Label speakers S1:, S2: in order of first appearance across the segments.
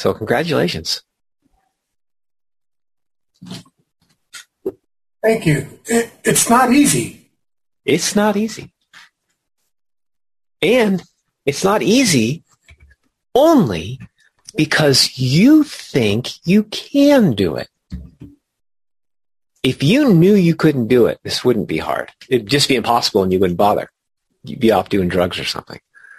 S1: So congratulations.
S2: Thank you. It's not easy.
S1: It's not easy. And it's not easy only because you think you can do it. If you knew you couldn't do it, this wouldn't be hard. It'd just be impossible and you wouldn't bother. You'd be off doing drugs or something.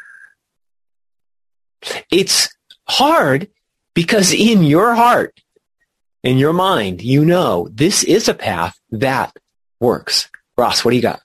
S1: It's hard because in your heart, in your mind, you know this is a path that works. Ross, what do you got?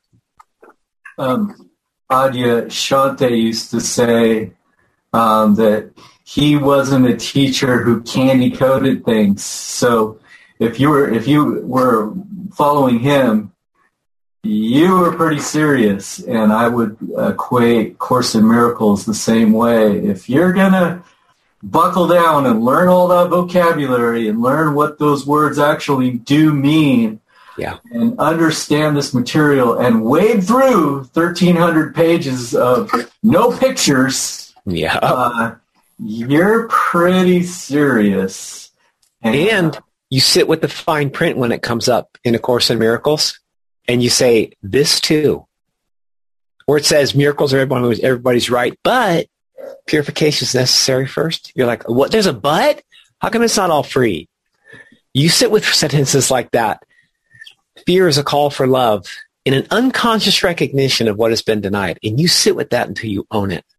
S3: Adyashanti used to say that he wasn't a teacher who candy coated things. So if you were following him, you were pretty serious. And I would equate Course in Miracles the same way. If you're gonna buckle down and learn all that vocabulary and learn what those words actually do mean, and understand this material and wade through 1,300 pages of no pictures, you're pretty serious.
S1: And you sit with the fine print when it comes up in A Course in Miracles, and you say, this too. Or it says, miracles are everybody's right, but purification is necessary first. You're like, what? There's a but? How come it's not all free? You sit with sentences like that. Fear is a call for love in an unconscious recognition of what has been denied. And you sit with that until you own it.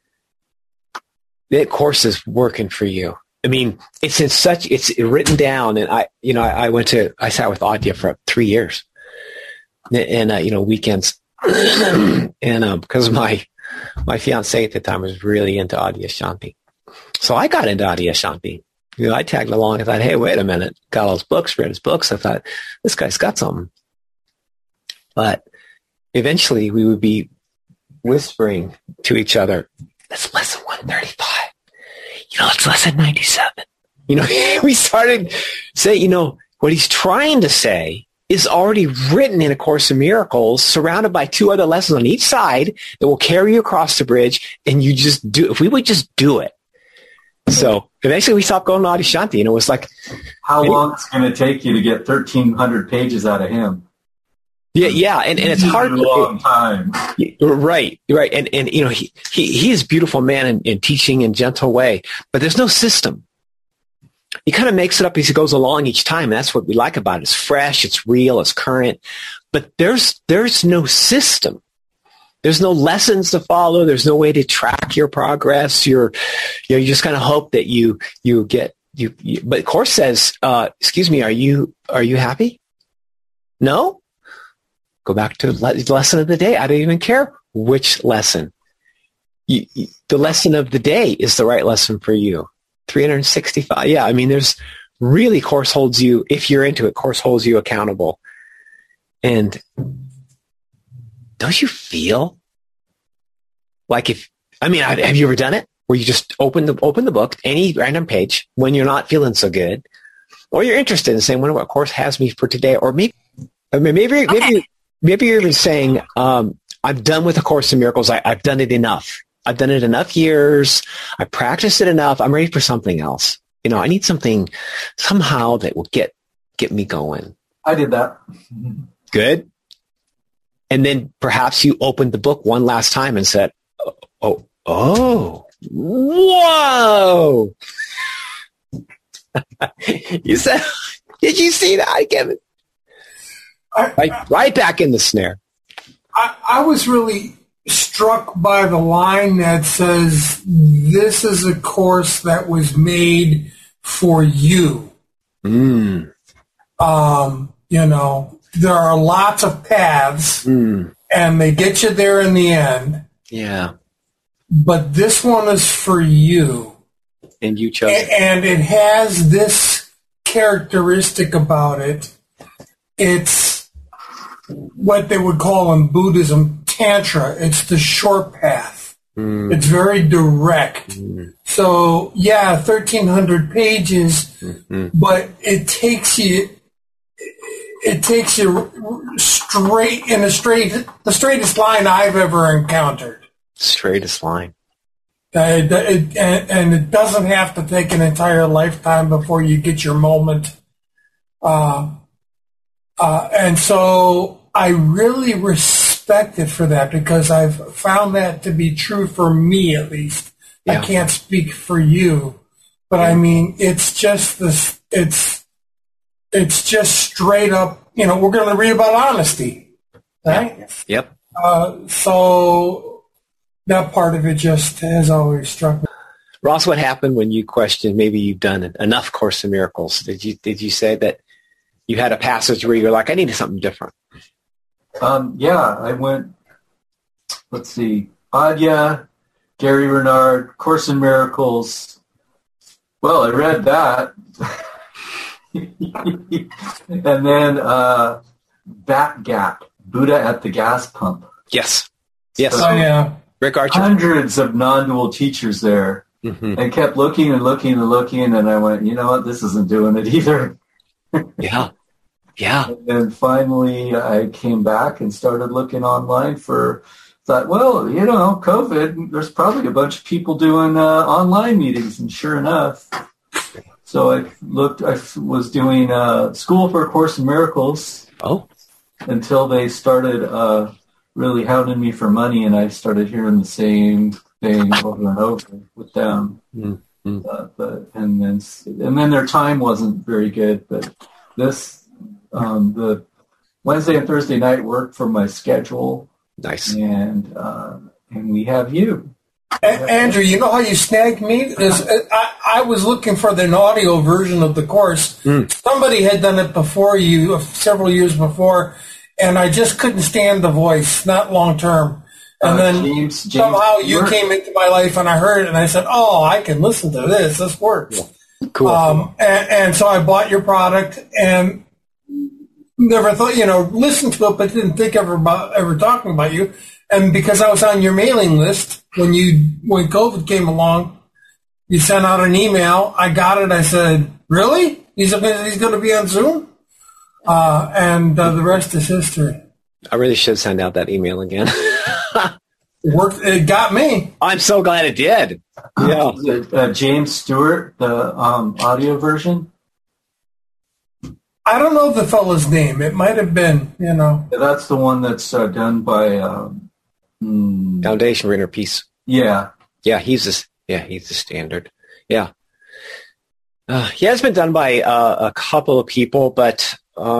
S1: That course is working for you. I mean, it's written down. And I sat with Adya for 3 years and, weekends. And, because my fiance at the time was really into Adyashanti. So I got into Adyashanti. I tagged along. I thought, hey, wait a minute. Got all his books, read his books. I thought, this guy's got something. But eventually we would be whispering to each other, that's lesson 135. It's lesson 97. We started saying, what he's trying to say is already written in A Course in Miracles, surrounded by 2 other lessons on each side that will carry you across the bridge. And you just do, if we would just do it. So eventually we stopped going to Adyashanti, and it was like,
S3: how long is it going to take you to get 1,300 pages out of him?
S1: Yeah, and it's hard.
S3: A long time.
S1: Right. And he is a beautiful man in teaching in gentle way, but there's no system. He kind of makes it up as he goes along each time. And that's what we like about it. It's fresh, it's real, it's current, but there's no system. There's no lessons to follow. There's no way to track your progress. You just kind of hope that you get you. But the Course says, excuse me, are you happy? No? Go back to the lesson of the day. I don't even care which lesson. The lesson of the day is the right lesson for you. 365. Yeah, I mean, there's really Course holds you, if you're into it, Course holds you accountable. And don't you feel like have you ever done it where you just open the book, any random page when you're not feeling so good, or you're interested in saying, wonder what Course has me for today, or maybe you're even saying, I'm done with A Course in Miracles. I've done it enough. I've done it enough years. I practiced it enough. I'm ready for something else. I need something somehow that will get me going.
S3: I did that.
S1: Good. And then perhaps you opened the book one last time and said, oh, whoa. You said, did you see that, Kevin? Right back in the snare.
S2: I was really struck by the line that says, this is a course that was made for you. There are lots of paths, and they get you there in the end.
S1: Yeah.
S2: But this one is for you.
S1: And you chose it.
S2: And it has this characteristic about it. It's what they would call in Buddhism Tantra. It's the short path. It's very direct. So, 1,300 pages, but it takes you straight in the straightest line I've ever encountered.
S1: Straightest line.
S2: And it doesn't have to take an entire lifetime before you get your moment. And so I really respect it for that, because I've found that to be true for me, at least. Yeah. I can't speak for you, but I mean, it's just this, it's just straight up, we're going to read about honesty, right?
S1: Yep.
S2: So that part of it just has always struck me.
S1: Ross, what happened when you questioned maybe you've done enough Course in Miracles? Did you say that you had a passage where you're like, I needed something different?
S3: Yeah, I went, let's see, Adya, Gary Renard, Course in Miracles. Well, I read that. And then Bat Gap, Buddha at the Gas Pump.
S1: Yes.
S2: Oh, yeah.
S1: Rick Archer.
S3: Hundreds of non-dual teachers there. Mm-hmm. And kept looking and looking and looking, and I went, you know what, this isn't doing it either.
S1: Yeah.
S3: And then finally I came back and started looking online thought, well, COVID, there's probably a bunch of people doing online meetings, and sure enough. So I was doing School for A Course in Miracles.
S1: Oh.
S3: Until they started really hounding me for money, and I started hearing the same thing over and over with them. Mm-hmm. And then their time wasn't very good, but this the Wednesday and Thursday night worked for my schedule.
S1: Nice.
S3: And we have you.
S2: Andrew, you know how you snagged me? I was looking for an audio version of the course. Somebody had done it before you, several years before, and I just couldn't stand the voice, not long term. And then James somehow you came into my life, and I heard it, and I said, oh, I can listen to this. This works.
S1: Yeah. Cool.
S2: And so I bought your product and never thought, listened to it, but didn't think ever talking about you. And because I was on your mailing list, when COVID came along, you sent out an email. I got it. I said, really? He's going to be on Zoom? And the rest is history.
S1: I really should send out that email again.
S2: It worked. It got me.
S1: I'm so glad it did. Yeah.
S3: James Stewart, the audio version.
S2: I don't know the fellow's name. It might have been,
S3: That's the one that's done by
S1: Foundation for Inner Peace.
S3: Yeah.
S1: Yeah, he's the standard. Yeah. It's been done by a couple of people, but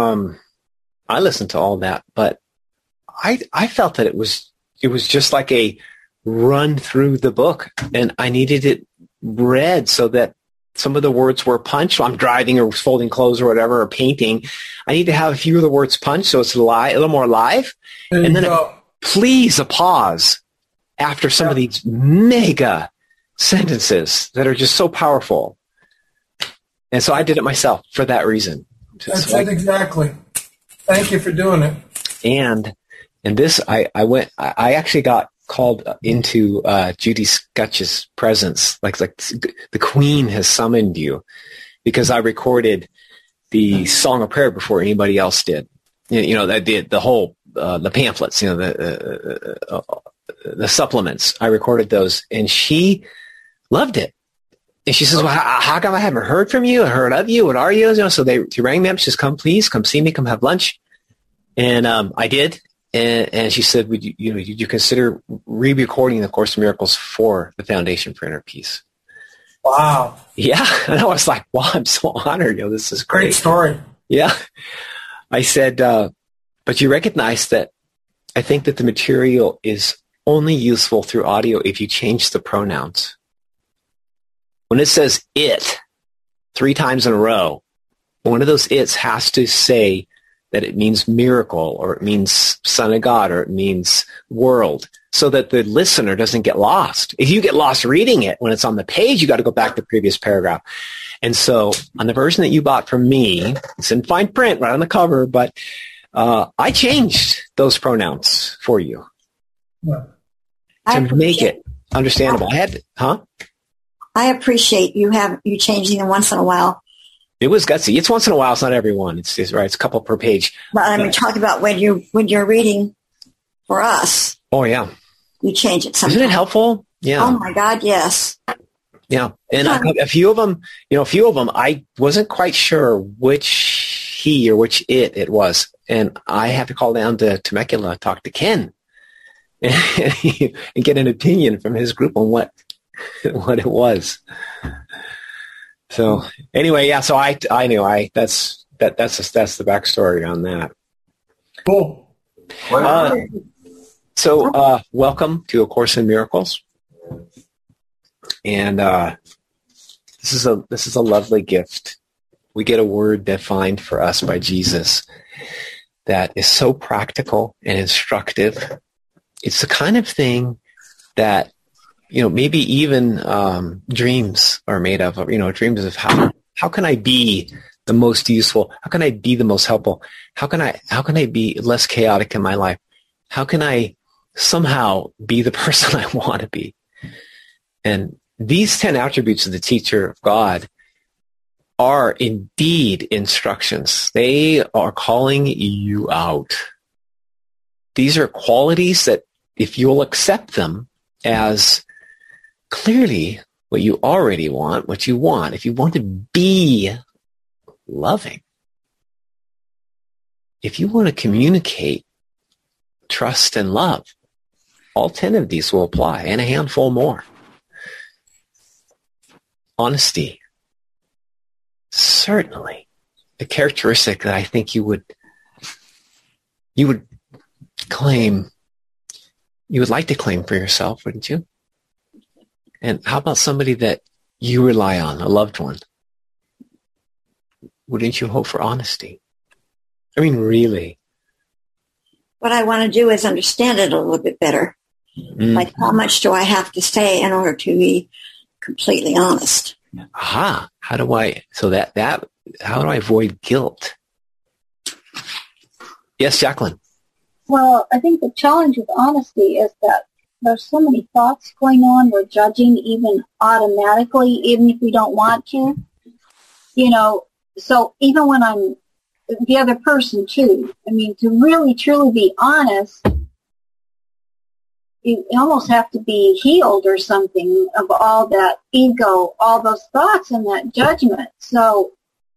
S1: I listened to all that. But I felt that it was just like a run through the book, and I needed it read so that some of the words were punched. So I'm driving or folding clothes or whatever, or painting. I need to have a few of the words punched so it's a little more live. And then please a pause after some of these mega sentences that are just so powerful. And so I did it myself for that reason.
S2: That's it exactly. Thank you for doing it.
S1: And this, I actually got called into Judy Scutch's presence, like the Queen has summoned you, because I recorded the Song of Prayer before anybody else did. The whole the pamphlets, the supplements. I recorded those, and she loved it. And she says, "Well, how come I haven't heard from you? I heard of you. What are you?" So she rang me up. She says, "Come, please, come see me. Come have lunch." And I did. And she said, would you consider re-recording the Course in Miracles for the Foundation for Inner Peace?
S2: Wow.
S1: Yeah. And I was like, wow, I'm so honored. This is great.
S2: Great story.
S1: Yeah. I said, but you recognize that I think that the material is only useful through audio if you change the pronouns. When it says it 3 times in a row, one of those it's has to say that it means miracle, or it means Son of God, or it means world, so that the listener doesn't get lost. If you get lost reading it, when it's on the page, you got to go back to the previous paragraph. And so on the version that you bought from me, it's in fine print right on the cover, but I changed those pronouns for you to make it understandable.
S4: I appreciate you changing them once in a while.
S1: It was gutsy. It's once in a while. It's not everyone. It's right. It's a couple per page.
S4: But I mean, talk about when you're reading for us.
S1: Oh yeah.
S4: You change it sometimes.
S1: Isn't it helpful? Yeah.
S4: Oh my God, yes.
S1: Yeah. And a few of them, I wasn't quite sure which he or which it was. And I had to call down to Temecula, talk to Ken and get an opinion from his group on what it was. So anyway, yeah, so I knew that's the backstory on that.
S2: Cool.
S1: So welcome to A Course in Miracles. And this is a lovely gift. We get a word defined for us by Jesus that is so practical and instructive. It's the kind of thing that, maybe even dreams are made of, dreams of how can I be the most useful? How can I be the most helpful? How can I be less chaotic in my life? How can I somehow be the person I want to be? And these 10 attributes of the teacher of God are indeed instructions. They are calling you out. These are qualities that if you'll accept them as clearly what you already want, what you want, if you want to be loving, if you want to communicate trust and love, all 10 of these will apply, and a handful more. Honesty, certainly a characteristic that I think you would claim, you would like to claim for yourself, wouldn't you? And how about somebody that you rely on, a loved one? Wouldn't you hope for honesty? I mean, really.
S4: What I want to do is understand it a little bit better. Mm-hmm. Like, how much do I have to say in order to be completely honest?
S1: Aha. How do I avoid guilt? Yes, Jacqueline.
S5: Well, I think the challenge with honesty is that there's so many thoughts going on. We're judging even automatically, even if we don't want to. So even when I'm the other person too, I mean, to really truly be honest, you almost have to be healed or something of all that ego, all those thoughts and that judgment. So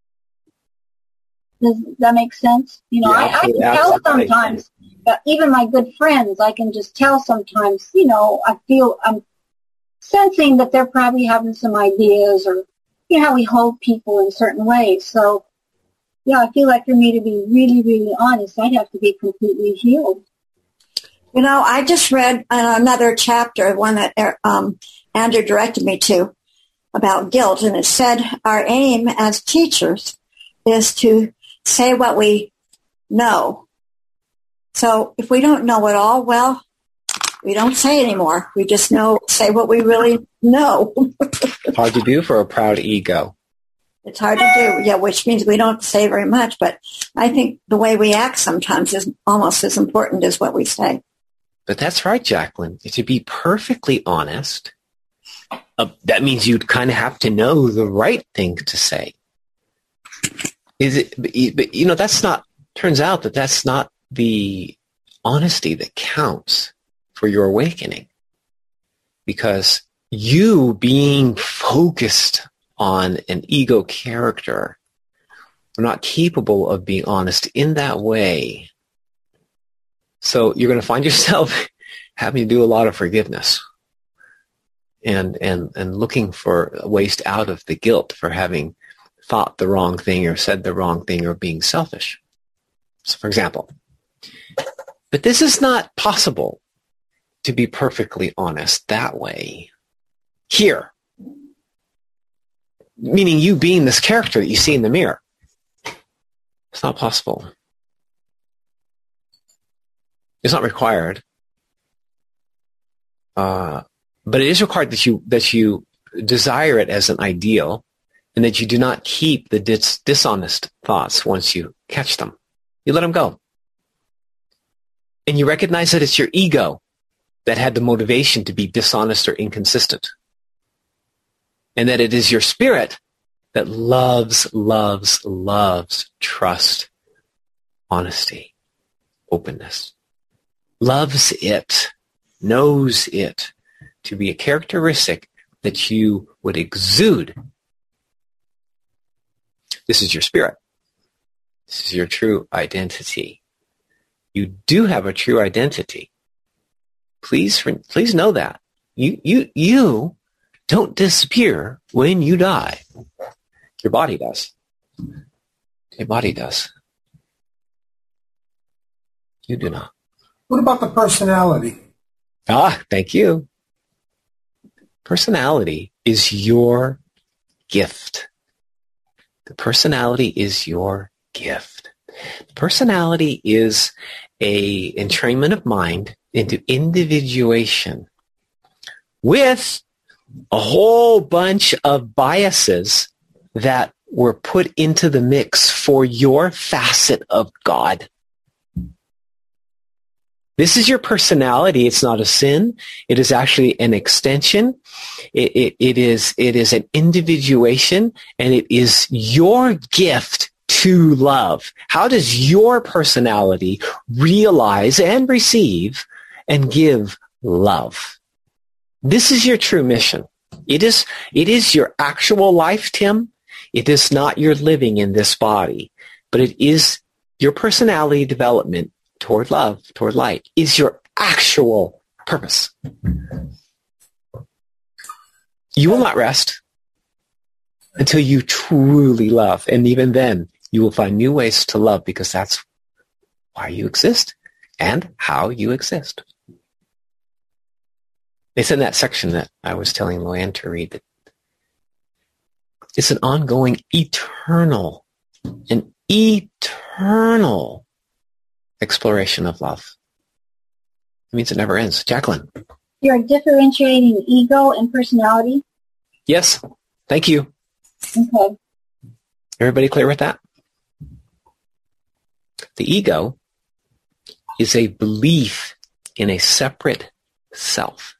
S5: does that make sense? I can tell sometimes, even my good friends, I can just tell sometimes, I feel I'm sensing that they're probably having some ideas or, how we hold people in certain ways. So, yeah, I feel like for me to be really, really honest, I'd have to be completely healed.
S4: I just read another chapter, one that Andrew directed me to, about guilt, and it said our aim as teachers is to say what we know. So if we don't know it all, well, we don't say anymore. We just say what we really know.
S1: Hard to do for a proud ego.
S4: It's hard to do, yeah, which means we don't say very much, but I think the way we act sometimes is almost as important as what we say.
S1: But that's right, Jacqueline. To be perfectly honest, that means you'd kind of have to know the right thing to say. But turns out that that's not the honesty that counts for your awakening. Because you being focused on an ego character are not capable of being honest in that way. So you're going to find yourself having to do a lot of forgiveness and looking for ways out of the guilt for having thought the wrong thing or said the wrong thing or being selfish. So, for example, but this is not possible to be perfectly honest that way. Here. Meaning you being this character that you see in the mirror. It's not possible. It's not required, but it is required that you desire it as an ideal, and that you do not keep the dishonest thoughts once you catch them. You let them go, and you recognize that it's your ego that had the motivation to be dishonest or inconsistent, and that it is your spirit that loves trust, honesty, openness. Loves it, knows it, to be a characteristic that you would exude. This is your spirit. This is your true identity. You do have a true identity. Please know that. You don't disappear when you die. Your body does. Your body does. You do not.
S2: What about the personality?
S1: Thank you. Personality is your gift. The personality is your gift. Personality is a entrainment of mind into individuation with a whole bunch of biases that were put into the mix for your facet of God. This is your personality. It's not a sin. It is actually an extension. It is an individuation, and it is your gift to love. How does your personality realize and receive and give love? This is your true mission. It is your actual life, Tim. It is not your living in this body, but it is your personality development toward love, toward light, is your actual purpose. You will not rest until you truly love. And even then, you will find new ways to love, because that's why you exist and how you exist. It's in that section that I was telling Luann to read that it's an ongoing, eternal exploration of love. It means it never ends. Jacqueline.
S5: You're differentiating ego and personality?
S1: Yes. Thank you.
S5: Okay.
S1: Everybody clear with that? The ego is a belief in a separate self.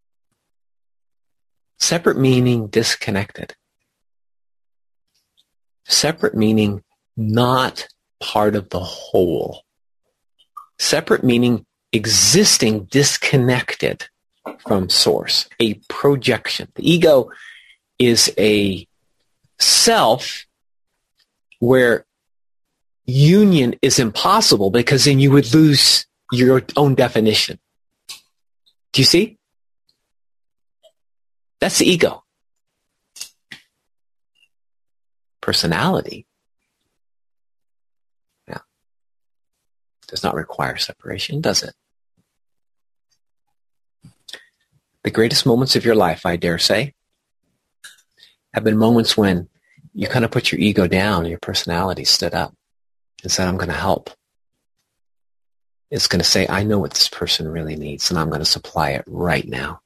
S1: Separate meaning disconnected. Separate meaning not part of the whole. Separate meaning existing disconnected from source, a projection. The ego is a self where union is impossible, because then you would lose your own definition. Do you see? That's the ego. Personality does not require separation, does it? The greatest moments of your life, I dare say, have been moments when you kind of put your ego down, your personality stood up and said, I'm going to help. It's going to say, I know what this person really needs, and I'm going to supply it right now.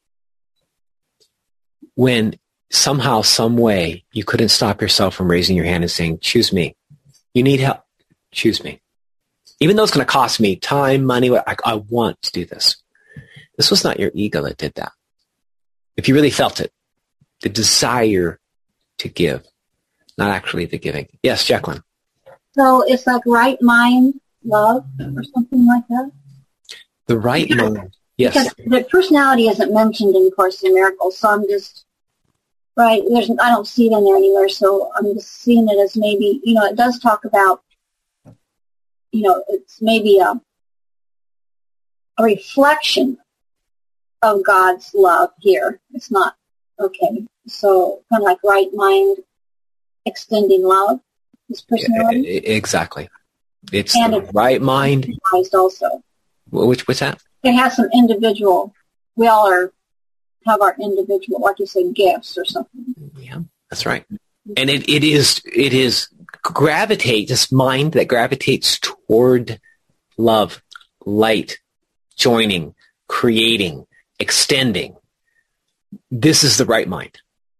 S1: When somehow, some way, you couldn't stop yourself from raising your hand and saying, choose me. You need help. Choose me. Even though it's going to cost me time, money, I want to do this. This was not your ego that did that. If you really felt it, the desire to give, not actually the giving. Yes, Jacqueline.
S5: So it's like right mind love or something like that?
S1: The right mind, yes.
S5: Because the personality isn't mentioned in Course in Miracles, so I'm just, right, I don't see it in there anywhere, so I'm just seeing it as maybe, it does talk about, it's maybe a reflection of God's love here. It's not, okay, so kind of like right mind extending love, this personality?
S1: Exactly. It's the right mind.
S5: Also.
S1: What's that?
S5: It has some individual, we all have our individual, like you said, gifts or something.
S1: Yeah, that's right. And it is this mind that gravitates toward love, light, joining, creating, extending. This is the right mind.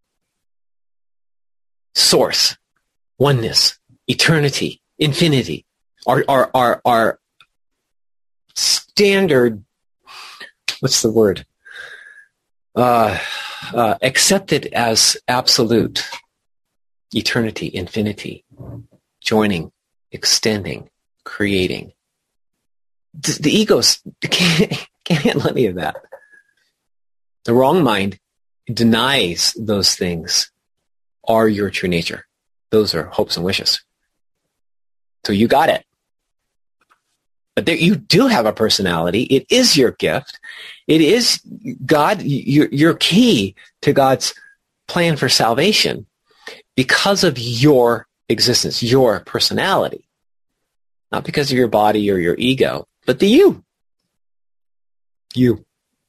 S1: Source, oneness, eternity, infinity. Our standard, what's the word? Accepted as absolute. Eternity, infinity, joining, extending, creating. The ego can't handle any of that. The wrong mind denies those things are your true nature. Those are hopes and wishes. So you got it. But there, you do have a personality. It is your gift. It is God. You're key to God's plan for salvation because of your existence, your personality. Not because of your body or your ego, but the you. You.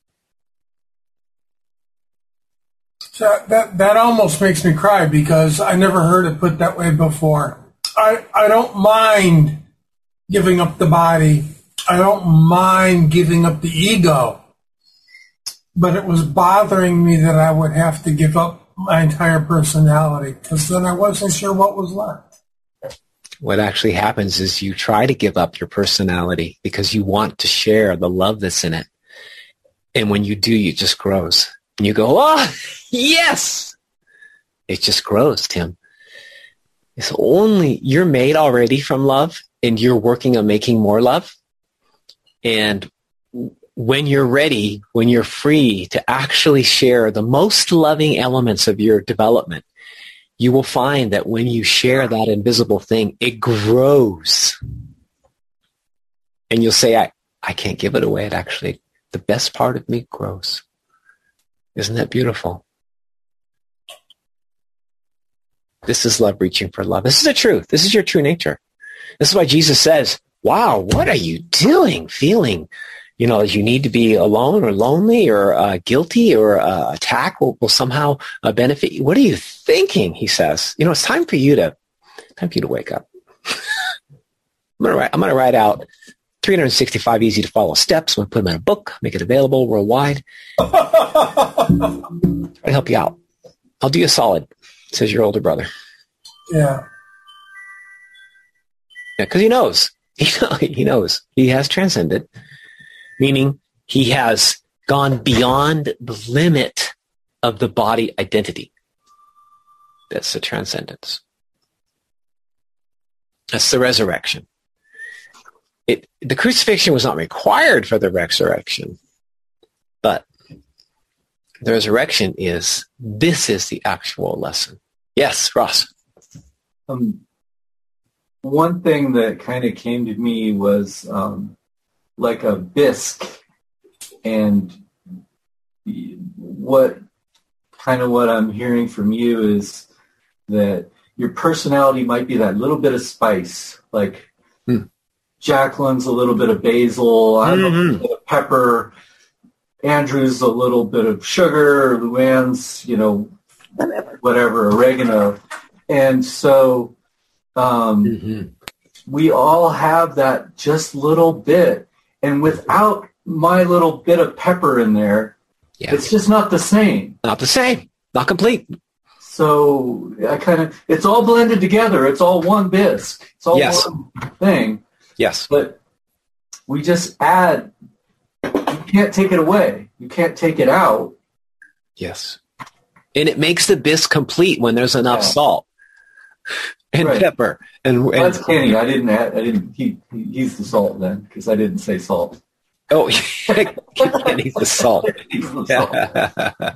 S2: So that almost makes me cry because I never heard it put that way before. I don't mind giving up the body. I don't mind giving up the ego. But it was bothering me that I would have to give up my entire personality because then I wasn't sure what was left.
S1: What actually happens is you try to give up your personality because you want to share the love that's in it. And when you do, it just grows. And you go, oh, yes! It just grows, Tim. It's only, you're made already from love, and you're working on making more love. And when you're ready, when you're free to actually share the most loving elements of your development, you will find that when you share that invisible thing, it grows. And you'll say, I can't give it away. It actually, the best part of me grows. Isn't that beautiful? This is love reaching for love. This is the truth. This is your true nature. This is why Jesus says, wow, what are you doing? Feeling, you need to be alone or lonely or guilty or attack will somehow benefit you. What are you thinking? He says, it's time for you to wake up. I'm going to write out 365 easy to follow steps. I'm going to put them in a book, make it available worldwide. Try to help you out. I'll do you a solid, says your older brother.
S2: Yeah.
S1: Yeah, because he knows. He knows. He has transcended, meaning he has gone beyond the limit of the body identity. That's the transcendence. That's the resurrection. The crucifixion was not required for the resurrection, but the resurrection is the actual lesson. Yes, Ross.
S3: One thing that kind of came to me was like a bisque, and what I'm hearing from you is that your personality might be that little bit of spice, like Jacqueline's a little bit of basil, I'm a little bit of pepper, Andrew's a little bit of sugar, Luann's, whatever, oregano. And so we all have that just little bit. And without my little bit of pepper in there, it's just not the same.
S1: Not the same. Not complete.
S3: So it's all blended together. It's all one bisque. It's all one thing.
S1: Yes.
S3: But we just add, you can't take it away. You can't take it out.
S1: Yes. And it makes the bisque complete when there's enough salt and pepper. And
S3: that's Kenny. He's the salt then, because I didn't say salt.
S1: Oh, Kenny's the salt.
S3: He's the salt.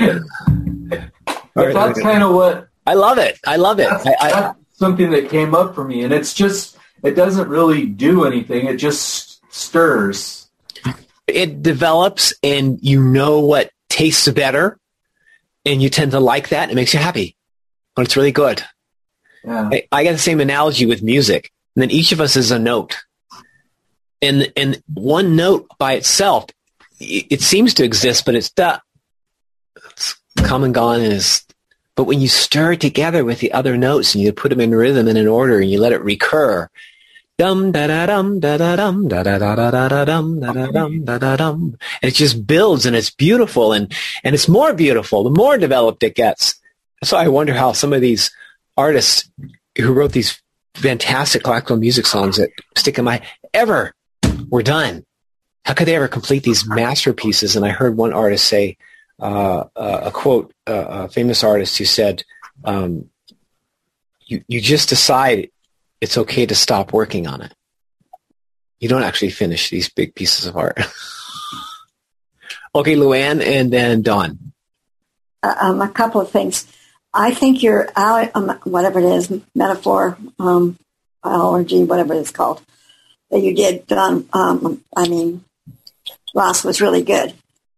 S3: But that's kind of what...
S1: I love it.
S3: That's something that came up for me, and it's just... It doesn't really do anything. It just stirs.
S1: It develops, and you know what tastes better, and you tend to like that. It makes you happy when it's really good.
S3: Yeah.
S1: I got the same analogy with music. And then each of us is a note. And one note by itself, it seems to exist, but it's come and gone. But when you stir it together with the other notes and you put them in rhythm and in order and you let it recur, dum da da dum da da dum da da da da da dum da da dum da da dum, and it just builds and it's beautiful and it's more beautiful the more developed it gets. So I wonder how some of these artists who wrote these fantastic classical music songs that stick in my ever were done. How could they ever complete these masterpieces? And I heard one artist say a quote, a famous artist who said, you just decide it's okay to stop working on it. You don't actually finish these big pieces of art. Okay, Luann, and then Dawn.
S4: A couple of things. I think your whatever it is, metaphor, biology, whatever it's called, that you did, Dawn. Ross, was really good.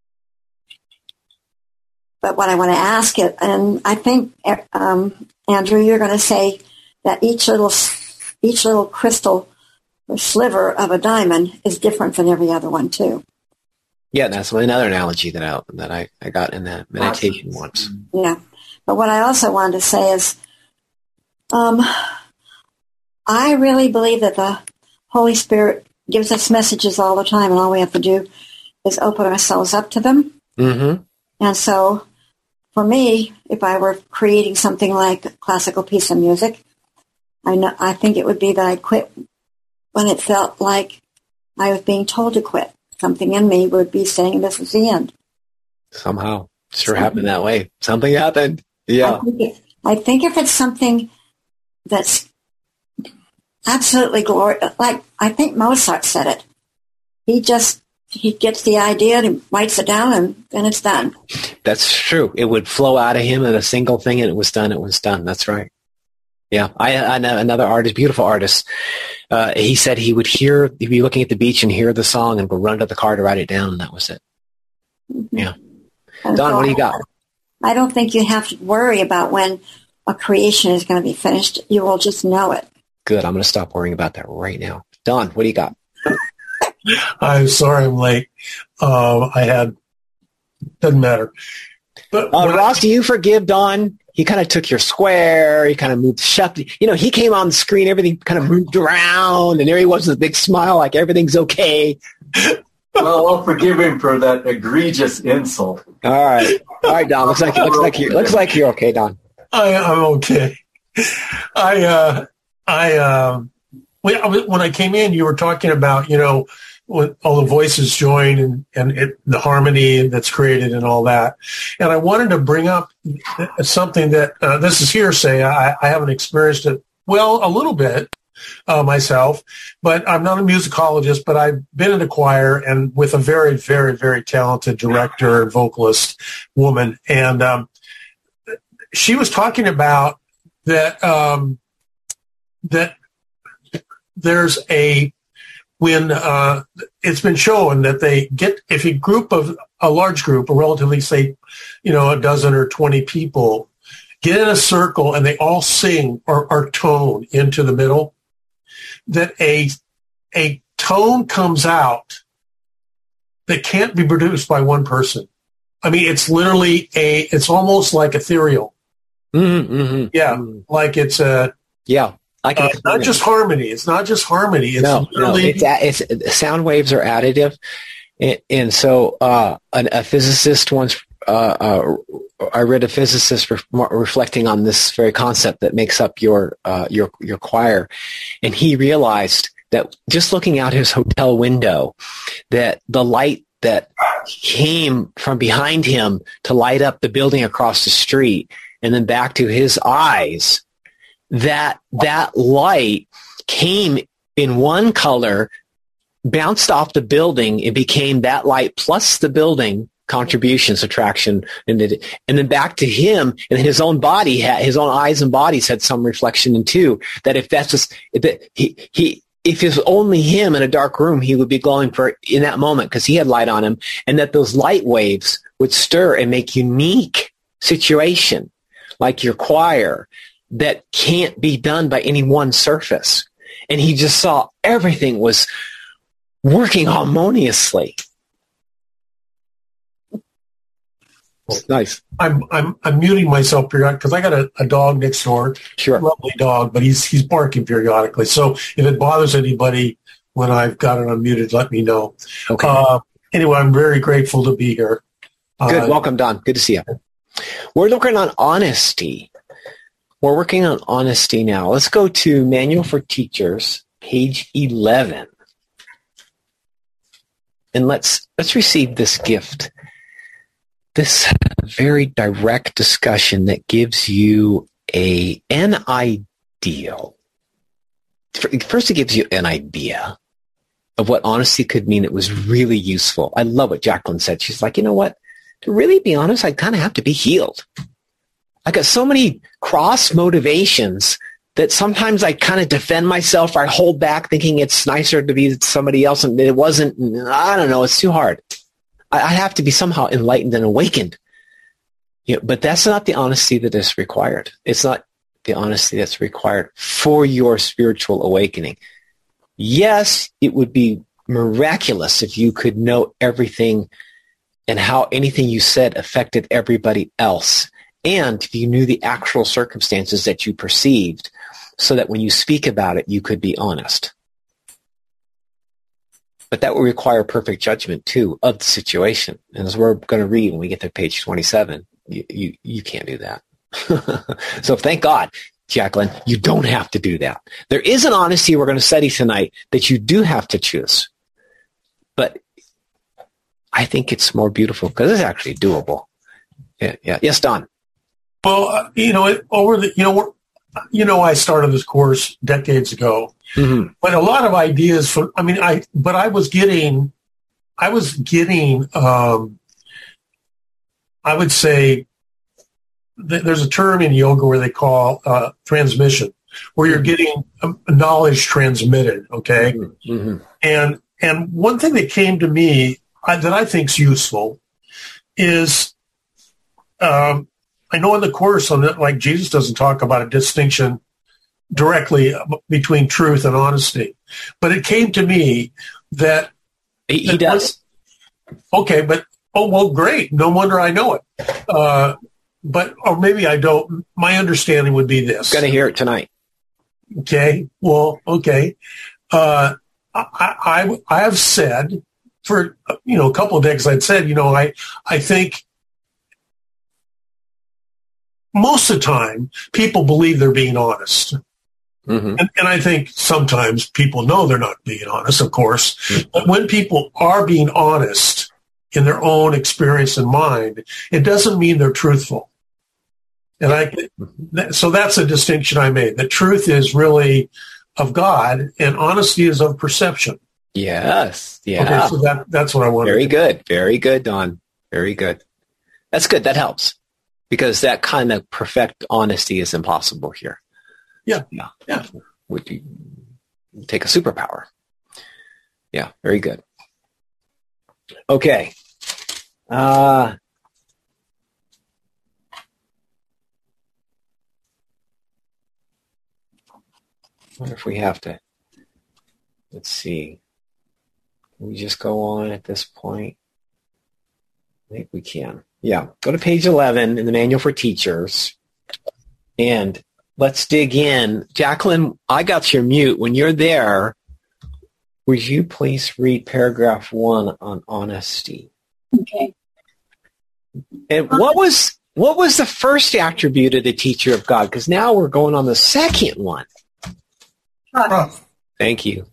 S4: But what I want to ask it, and I think Andrew, you're going to say that each little crystal or sliver of a diamond is different than every other one too.
S1: Yeah, that's another analogy that I got in that meditation once.
S4: Yeah, but what I also wanted to say is, I really believe that the Holy Spirit gives us messages all the time, and all we have to do is open ourselves up to them.
S1: Mm-hmm.
S4: And so, for me, if I were creating something like a classical piece of music, I think it would be that I'd quit when it felt like I was being told to quit. Something in me would be saying this is the end.
S1: Somehow. Sure happened that way. Something happened. Yeah.
S4: I think if it's something that's absolutely glorious, like I think Mozart said it. He gets the idea and he writes it down and then it's done.
S1: That's true. It would flow out of him in a single thing and it was done. It was done. That's right. Yeah. I know another artist, beautiful artist. He said he'd be looking at the beach and hear the song and go run to the car to write it down. And that was it. Mm-hmm. Yeah.
S4: And
S1: Dawn, what do you got?
S4: I don't think you have to worry about when a creation is going to be finished. You will just know it.
S1: Good. I'm going to stop worrying about that right now. Dawn, what do you got?
S2: I'm sorry I'm late. Doesn't matter. But
S1: Ross, do you forgive Dawn? He kind of took your square. He kind of moved shut. He came on the screen. Everything kind of moved around, and there he was with a big smile, like everything's okay.
S3: Well, I'll forgive him for that egregious insult.
S1: All right, Don. Looks like you're okay, Don.
S2: I'm okay. When I came in, you were talking about when all the voices join and the harmony that's created and all that. And I wanted to bring up something that this is hearsay. I haven't experienced it a little bit myself, but I'm not a musicologist. But I've been in a choir and with a very, very, very talented director and vocalist woman, and she was talking about that that there's when it's been shown that they get, if a large group, a relatively, say, a dozen or 20 people, get in a circle and they all sing or tone into the middle, that a tone comes out that can't be produced by one person. I mean, it's literally it's almost like ethereal.
S1: Mm-hmm.
S2: Yeah, like it's a...
S1: Yeah.
S2: It's not just harmony. It's not just harmony. It's literally...
S1: It's sound waves are additive. And so a physicist once, I read a physicist reflecting on this very concept that makes up your choir. And he realized that just looking out his hotel window, that the light that came from behind him to light up the building across the street and then back to his eyes, that light came in one color, bounced off the building, it became that light plus the building contribution, subtraction, and then back to him, and his own body his own eyes and bodies had some reflection in too. That if that's just if it was only him in a dark room, he would be glowing in that moment because he had light on him, and that those light waves would stir and make unique situation like your choir that can't be done by any one surface. And he just saw everything was working harmoniously. Nice.
S2: I'm muting myself periodically because I got a dog next door.
S1: Sure.
S2: Lovely dog, but he's barking periodically. So if it bothers anybody when I've got it unmuted, let me know.
S1: Okay.
S2: Anyway, I'm very grateful to be here.
S1: Good. Welcome, Don. Good to see you. We're looking on honesty. We're working on honesty now. Let's go to Manual for Teachers, page 11. And let's receive this gift. This very direct discussion that gives you an ideal. First, it gives you an idea. of what honesty could mean, it was really useful. I love what Jacqueline said. She's like, you know what? To really be honest, I kind of have to be healed. I got so many cross motivations that sometimes I kind of defend myself, or I hold back thinking it's nicer to be somebody else, and it wasn't. I don't know. It's too hard. I have to be somehow enlightened and awakened. But that's not the honesty that is required. It's not the honesty that's required for your spiritual awakening. Yes, it would be miraculous if you could know everything and how anything you said affected everybody else. And if you knew the actual circumstances that you perceived, so that when you speak about it, you could be honest. But that would require perfect judgment, too, of the situation. And as we're going to read when we get to page 27, you can't do that. So thank God, Jacqueline, you don't have to do that. There is an honesty we're going to study tonight that you do have to choose. But I think it's more beautiful because it's actually doable. Yeah. Yes, Don.
S6: Well, I started this course decades ago, but a lot of ideas I was getting, I would say there's a term in yoga where they call transmission, where you're getting knowledge transmitted. Okay. Mm-hmm. And one thing that came to me that I think is useful is, I know in the course on it, like Jesus doesn't talk about a distinction directly between truth and honesty, but it came to me that
S1: he does.
S6: Okay, but great. No wonder I know it. Or maybe I don't. My understanding would be this.
S1: Going to hear it tonight.
S6: Okay. Well, okay. I have said for a couple of decades. I'd said I think. Most of the time, people believe they're being honest. Mm-hmm. And I think sometimes people know they're not being honest, of course. Mm-hmm. But when people are being honest in their own experience and mind, it doesn't mean they're truthful. And so that's a distinction I made. The truth is really of God, and honesty is of perception.
S1: Yes. Yeah.
S6: Okay, so that's what I wanted.
S1: Very good. Very good, Don. Very good. That's good. That helps. Because that kind of perfect honesty is impossible here.
S6: Yeah.
S1: Would you take a superpower? Yeah, very good. Okay. I wonder if we have to. Let's see. Can we just go on at this point? I think we can. Yeah, go to page 11 in the Manual for Teachers, and let's dig in. Jacqueline, I got your mute. When you're there, would you please read paragraph 1 on honesty?
S5: Okay.
S1: And what was the first attribute of the teacher of God? Because now we're going on the second one.
S5: Trust.
S1: Thank you.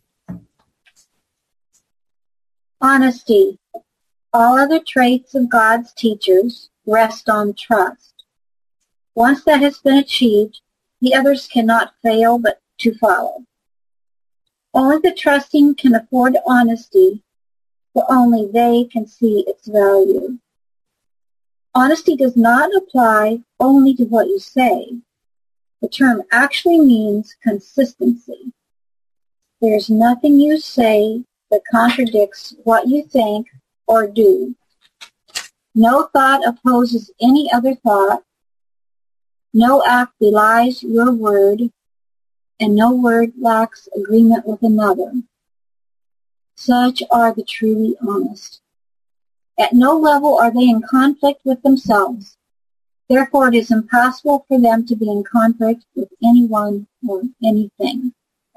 S5: Honesty. All other traits of God's teachers rest on trust. Once that has been achieved, the others cannot fail but to follow. Only the trusting can afford honesty, for only they can see its value. Honesty does not apply only to what you say. The term actually means consistency. There's nothing you say that contradicts what you think or do. No thought opposes any other thought. No act belies your word, and no word lacks agreement with another. Such are the truly honest. At no level are they in conflict with themselves. Therefore, it is impossible for them to be in conflict with anyone or anything.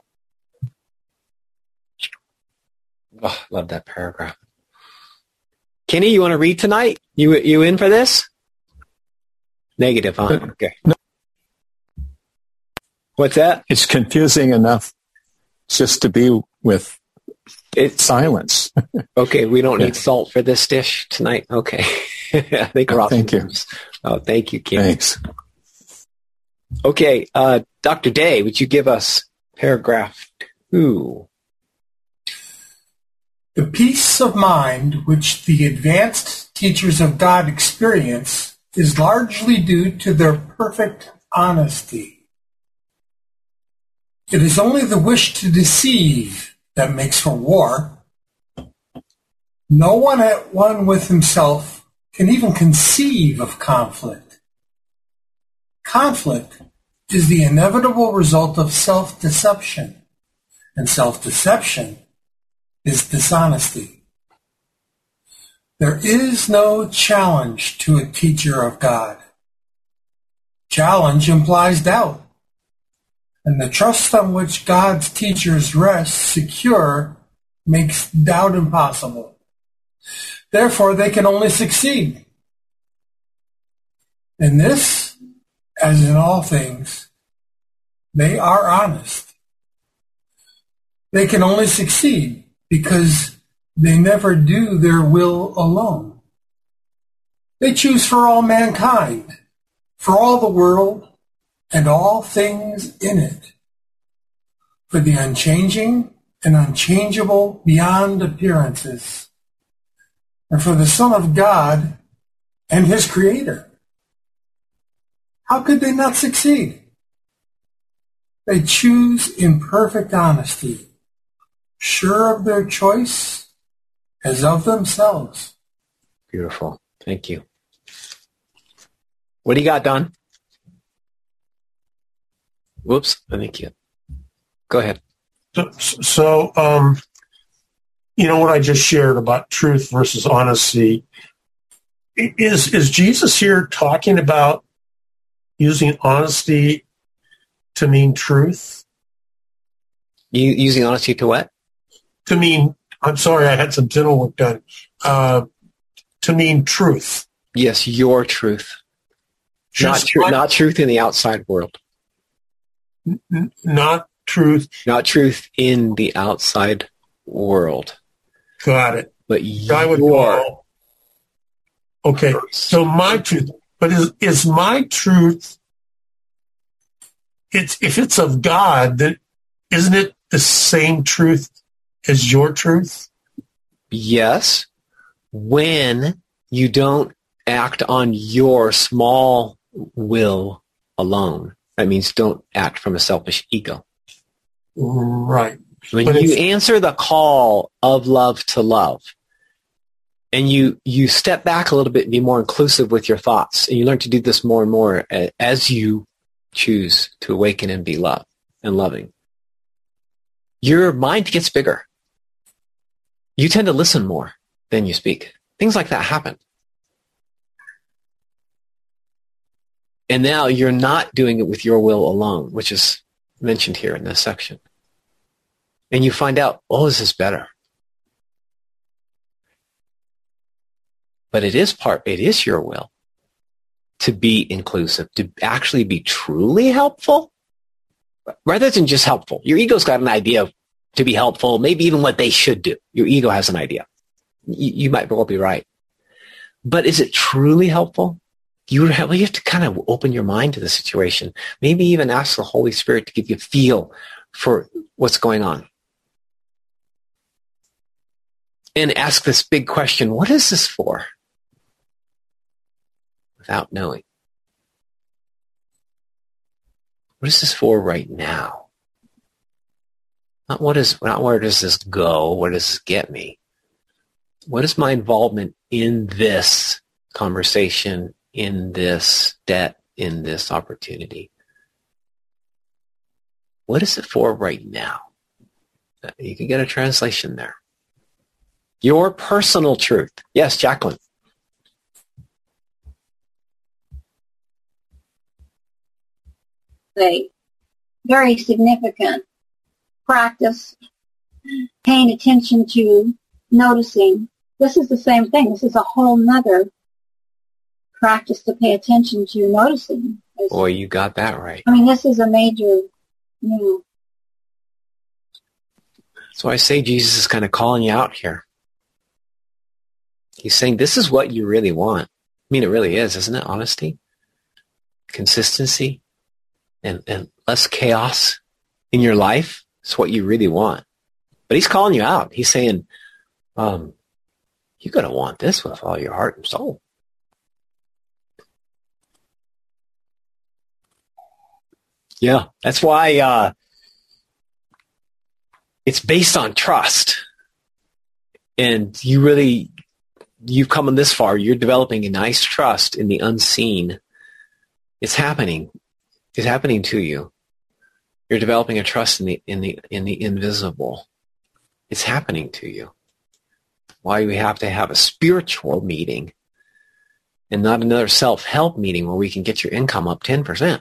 S1: Oh, love that paragraph. Kenny, you want to read tonight? You in for this? Negative, huh? Okay.
S7: No.
S1: What's that?
S7: It's confusing enough just to be with silence.
S1: Okay, we don't need salt for this dish tonight. Okay. I think we're off.
S7: Thank you.
S1: Oh, thank you, Kenny.
S7: Thanks.
S1: Okay, Dr. Day, would you give us paragraph 2?
S2: The peace of mind which the advanced teachers of God experience is largely due to their perfect honesty. It is only the wish to deceive that makes for war. No one at one with himself can even conceive of conflict. Conflict is the inevitable result of self-deception, and self-deception is dishonesty. There is no challenge to a teacher of God. Challenge implies doubt, and the trust on which God's teachers rest secure makes doubt impossible. Therefore, they can only succeed. In this, as in all things, they are honest. They can only succeed because they never do their will alone. They choose for all mankind, for all the world, and all things in it, for the unchanging and unchangeable beyond appearances, and for the Son of God and his Creator. How could they not succeed? They choose in perfect honesty, sure of their choice as of themselves.
S1: Beautiful. Thank you. What do you got, Don? Whoops, I think you. Go ahead.
S6: So, you know what I just shared about truth versus honesty. Is Jesus here talking about using honesty to mean truth?
S1: Using honesty to what?
S6: To mean, I'm sorry, I had some dental work done. To mean truth.
S1: Yes, your truth. Not truth in the outside world.
S6: Not truth.
S1: Not truth in the outside world.
S6: Got it.
S1: But
S6: okay, so my truth. But is my truth, if it's of God, then isn't it the same truth as your truth?
S1: Yes. When you don't act on your small will alone. That means don't act from a selfish ego.
S6: Right.
S1: When you answer the call of love to love, and you step back a little bit and be more inclusive with your thoughts, and you learn to do this more and more as you choose to awaken and be loved and loving, your mind gets bigger. You tend to listen more than you speak. Things like that happen. And now you're not doing it with your will alone, which is mentioned here in this section. And you find out, oh, this is better. But it is your will to be inclusive, to actually be truly helpful, rather than just helpful. Your ego's got an idea of to be helpful, maybe even what they should do. Your ego has an idea. You might well be right. But is it truly helpful? You have to kind of open your mind to the situation. Maybe even ask the Holy Spirit to give you a feel for what's going on. And ask this big question, what is this for? Without knowing. What is this for right now? Not where does this go? Where does this get me? What is my involvement in this conversation, in this debt, in this opportunity? What is it for right now? You can get a translation there. Your personal truth. Yes, Jacqueline.
S5: A very significant practice, paying attention to, noticing. This is the same thing. This is a whole nother practice to pay attention to, noticing.
S1: Boy, you got that right.
S5: I mean, this is a major, That's
S1: why I say Jesus is kind of calling you out here. He's saying, this is what you really want. I mean, it really is, isn't it? Honesty, consistency, and less chaos in your life is what you really want. But he's calling you out. He's saying, you're going to want this with all your heart and soul. Yeah, that's why it's based on trust. And you've come this far. You're developing a nice trust in the unseen. It's happening. It's happening to you. You're developing a trust in the invisible. It's happening to you. Why we have to have a spiritual meeting and not another self-help meeting where we can get your income up 10%.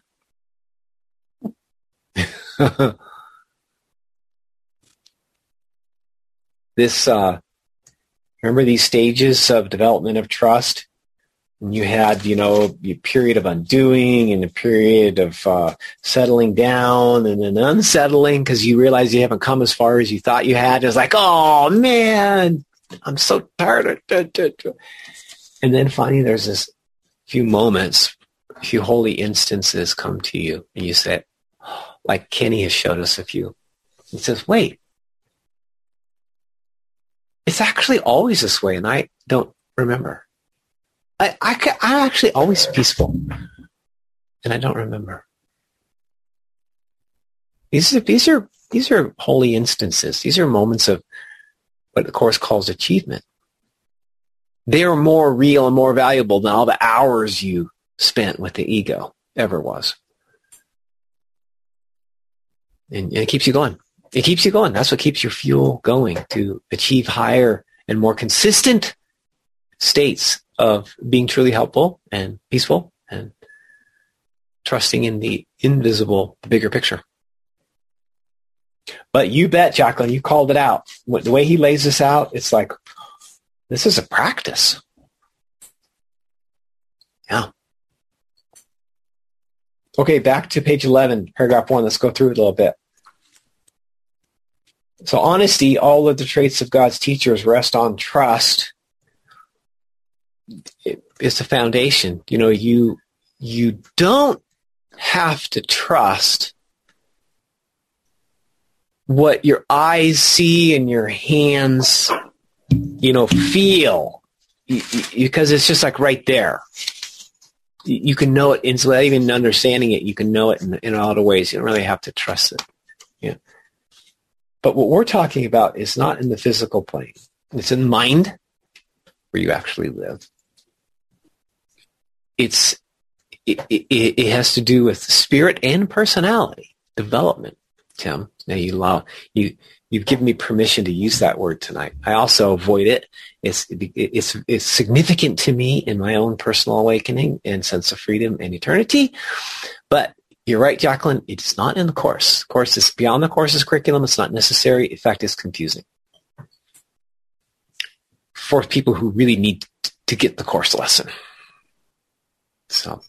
S1: Remember these stages of development of trust? And you had, a period of undoing and a period of settling down and then unsettling because you realize you haven't come as far as you thought you had. It's like, oh, man, I'm so tired. And then finally there's this few moments, a few holy instances come to you and you say, like Kenny has showed us a few. He says, wait, it's actually always this way, and I don't remember. I'm actually always peaceful, and I don't remember. These are holy instances. These are moments of what the Course calls achievement. They are more real and more valuable than all the hours you spent with the ego ever was. And it keeps you going. It keeps you going. That's what keeps your fuel going to achieve higher and more consistent states of being truly helpful and peaceful and trusting in the invisible, the bigger picture. But you bet, Jacqueline, you called it out. The way he lays this out, it's like, this is a practice. Yeah. Okay, back to page 11, paragraph 1. Let's go through it a little bit. So honesty, all of the traits of God's teachers rest on trust. It's the foundation. You don't have to trust what your eyes see and your hands, feel, because it's just like right there. You can know it without even understanding it. You can know it in a lot of ways. You don't really have to trust it. Yeah. But what we're talking about is not in the physical plane. It's in mind where you actually live. It has to do with spirit and personality development, Tim. Now you've given me permission to use that word tonight. I also avoid it. It's significant to me in my own personal awakening and sense of freedom and eternity. But you're right, Jacqueline. It's not in the Course. The Course is beyond the Course's curriculum. It's not necessary. In fact, it's confusing for people who really need to get the Course lesson. So,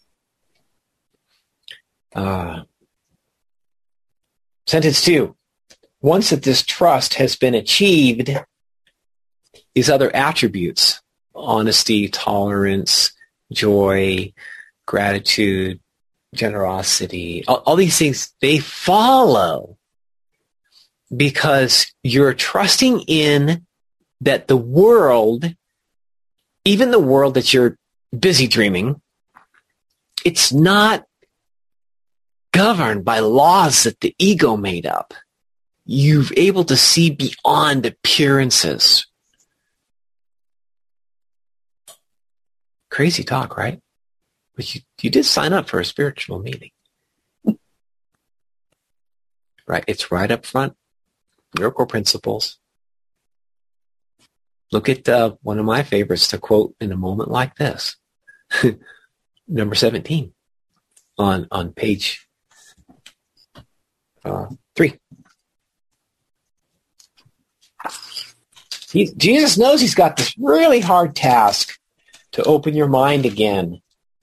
S1: sentence 2. Once that this trust has been achieved, these other attributes, honesty, tolerance, joy, gratitude, generosity, all these things, they follow because you're trusting in that the world, even the world that you're busy dreaming, it's not governed by laws that the ego made up. You're able to see beyond appearances. Crazy talk, right? But you did sign up for a spiritual meeting. Right? It's right up front. Miracle Principles. Look at one of my favorites to quote in a moment like this. Number 17 on page 3. Jesus knows he's got this really hard task to open your mind again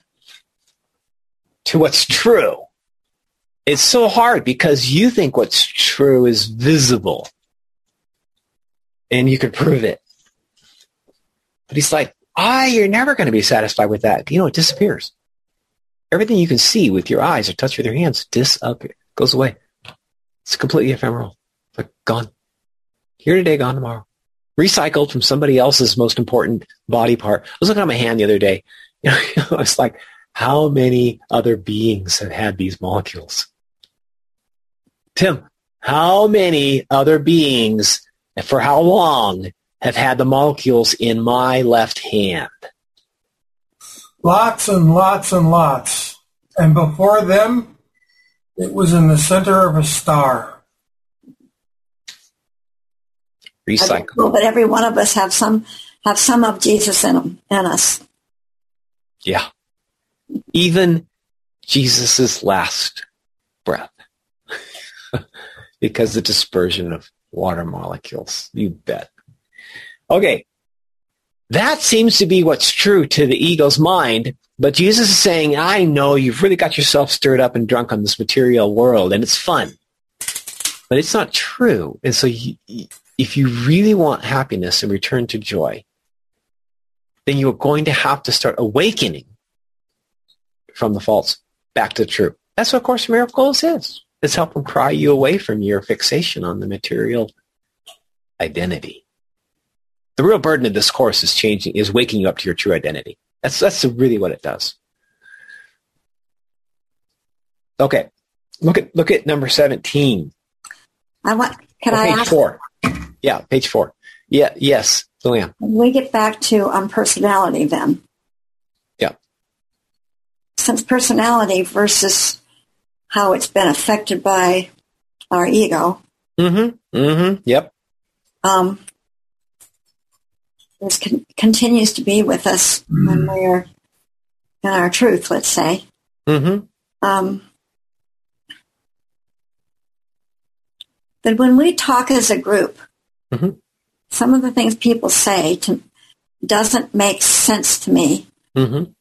S1: to what's true. It's so hard because you think what's true is visible and you could prove it. But he's like, you're never going to be satisfied with that. It disappears. Everything you can see with your eyes or touch with your hands disappears, goes away. It's completely ephemeral. Like gone. Here today, gone tomorrow. recycled from somebody else's most important body part. I was looking at my hand the other day. It's like, how many other beings have had these molecules? Tim, how many other beings, and for how long, have had the molecules in my left hand?
S2: Lots and lots and lots. And before them, it was in the center of a star.
S1: Recycle.
S4: But every one of us have some of Jesus in us.
S1: Yeah. Even Jesus' last breath. Because the dispersion of water molecules. You bet. Okay. That seems to be what's true to the ego's mind, but Jesus is saying, I know you've really got yourself stirred up and drunk on this material world, and it's fun. But it's not true. And so if you really want happiness and return to joy, then you're going to have to start awakening from the false back to the true. That's what Course in Miracles is. It's helping pry you away from your fixation on the material identity. The real burden of this course is waking you up to your true identity. That's really what it does. Okay, look at number 17.
S4: Page
S1: 4. Yeah, page 4. Yeah, yes, Luann.
S4: We get back to personality then.
S1: Yeah.
S4: Since personality versus how it's been affected by our ego.
S1: Yep.
S4: This continues to be with us when we're in our truth, let's say. But when we talk as a group, some of the things people say doesn't make sense to me. And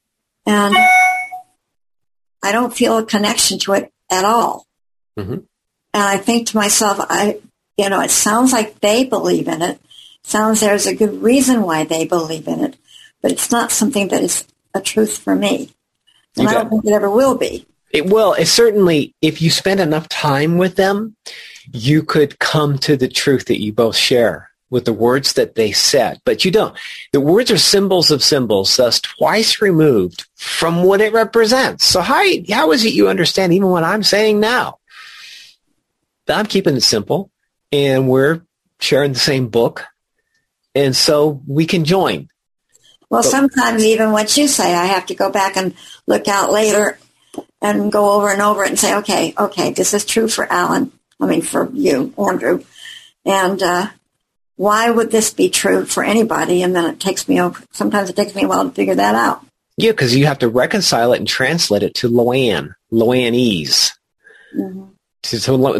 S4: I don't feel a connection to it at all. And I think to myself, it sounds like they believe in it. Sounds there's a good reason why they believe in it, but it's not something that is a truth for me. And I don't think it ever will be.
S1: It will. It certainly, if you spend enough time with them, you could come to the truth that you both share with the words that they said. But you don't. The words are symbols of symbols, thus twice removed from what it represents. So how is it you understand even what I'm saying now? I'm keeping it simple, and we're sharing the same book. And so we can join.
S4: Well, sometimes even what you say, I have to go back and look out later and go over and over it and say, okay, this is true for Alan. I mean, for you, Andrew. And why would this be true for anybody? And then sometimes it takes me a while to figure that out.
S1: Yeah, because you have to reconcile it and translate it to Loanese. To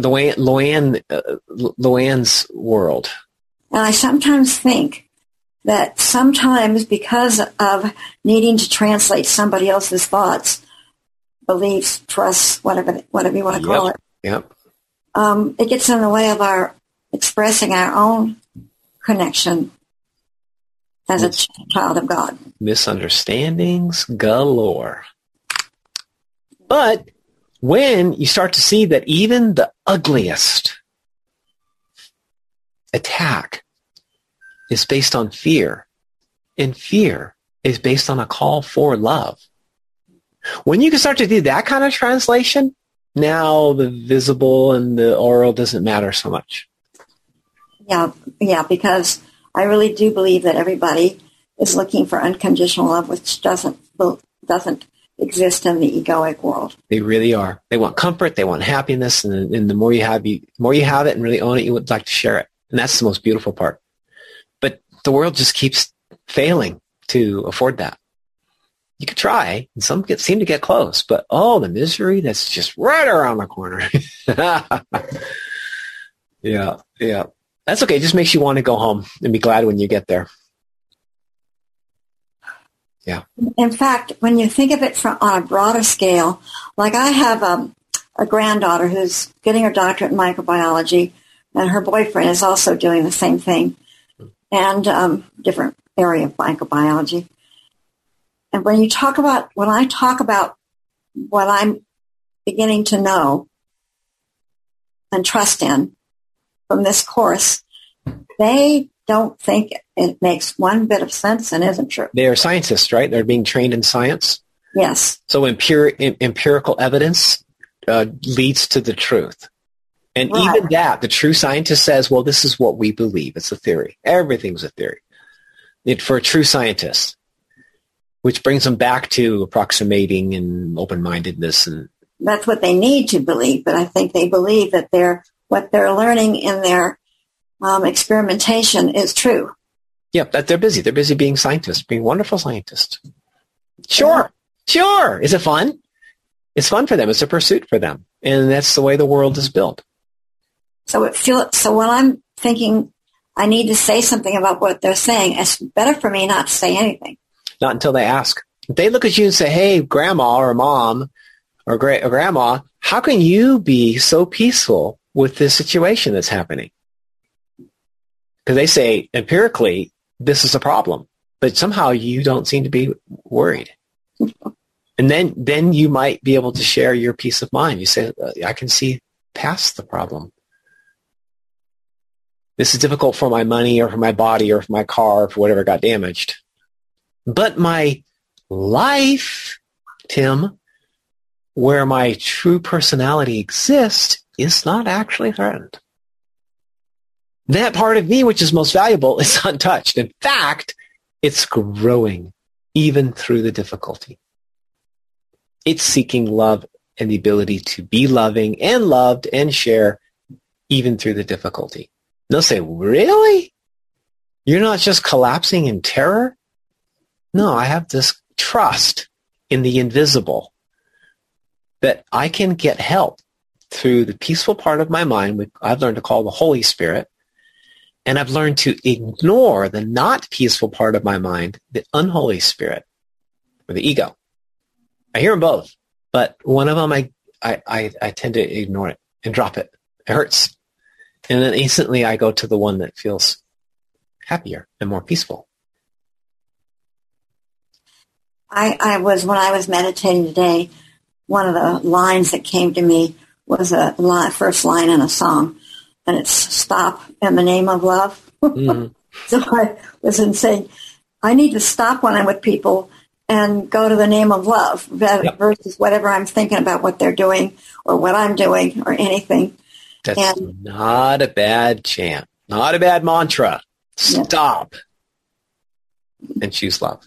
S1: Loanne's world.
S4: And I sometimes think that sometimes because of needing to translate somebody else's thoughts, beliefs, trusts, whatever you want to call it, it gets in the way of our expressing our own connection as a child of God.
S1: Misunderstandings galore. But when you start to see that even the ugliest attack is based on fear, and fear is based on a call for love. When you can start to do that kind of translation, now the visible and the oral doesn't matter so much.
S4: Yeah, because I really do believe that everybody is looking for unconditional love, which doesn't exist in the egoic world.
S1: They really are. They want comfort, they want happiness, and the more you have it and really own it, you would like to share it. And that's the most beautiful part. But the world just keeps failing to afford that. You could try, and some seem to get close, but the misery that's just right around the corner. Yeah. That's okay. It just makes you want to go home and be glad when you get there. Yeah.
S4: In fact, when you think of it on a broader scale, like I have a granddaughter who's getting her doctorate in microbiology, and her boyfriend is also doing the same thing, and different area of microbiology. And when I talk about what I'm beginning to know and trust in from this course, they don't think it makes one bit of sense and isn't true.
S1: They are scientists, right? They're being trained in science.
S4: Yes.
S1: So empirical evidence leads to the truth. And even that, the true scientist says, well, this is what we believe. It's a theory. Everything's a theory. For a true scientist, which brings them back to approximating and open-mindedness. And
S4: that's what they need to believe. But I think they believe that what they're learning in their experimentation is true.
S1: Yeah, that they're busy. They're busy being scientists, being wonderful scientists. Sure. Is it fun? It's fun for them. It's a pursuit for them. And that's the way the world is built.
S4: So when I'm thinking I need to say something about what they're saying, it's better for me not to say anything.
S1: Not until they ask. If they look at you and say, hey, grandma or mom or grandma, how can you be so peaceful with this situation that's happening? Because they say, empirically, this is a problem. But somehow you don't seem to be worried. And then you might be able to share your peace of mind. You say, I can see past the problem. This is difficult for my money or for my body or for my car or for whatever got damaged. But my life, Tim, where my true personality exists, is not actually threatened. That part of me, which is most valuable, is untouched. In fact, it's growing even through the difficulty. It's seeking love and the ability to be loving and loved and share even through the difficulty. They'll say, really? You're not just collapsing in terror? No, I have this trust in the invisible that I can get help through the peaceful part of my mind, I've learned to call the Holy Spirit, and I've learned to ignore the not peaceful part of my mind, the unholy spirit, or the ego. I hear them both, but one of them I tend to ignore it and drop it. It hurts. And then instantly I go to the one that feels happier and more peaceful.
S4: When I was meditating today, one of the lines that came to me was first line in a song, and it's "Stop in the name of love." Mm-hmm. So I was saying, I need to stop when I'm with people and go to the name of love versus whatever I'm thinking about what they're doing or what I'm doing or anything.
S1: That's not a bad chant, not a bad mantra. Stop and choose love.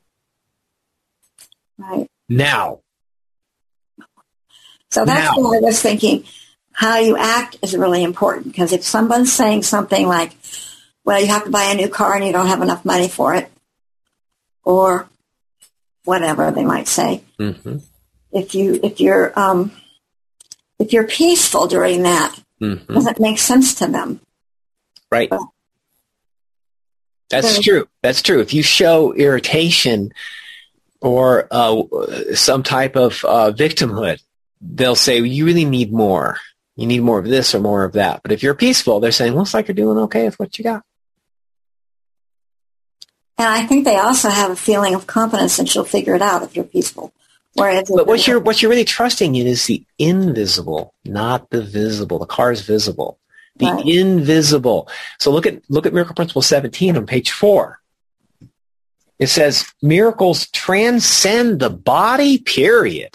S4: Right.
S1: Now.
S4: So that's why I was thinking how you act is really important, because if someone's saying something like, well, you have to buy a new car and you don't have enough money for it, or whatever they might say, mm-hmm. if you're peaceful during that, mm-hmm. doesn't make sense to them.
S1: Right. But, That's true. If you show irritation or some type of victimhood, they'll say, well, you really need more. You need more of this or more of that. But if you're peaceful, they're saying, looks like you're doing okay with what you got.
S4: And I think they also have a feeling of confidence that you'll figure it out if you're peaceful. But
S1: what you're really trusting in is the invisible, not the visible. The car is visible. The invisible. So look at Miracle Principle 17 on page 4. It says, miracles transcend the body, period.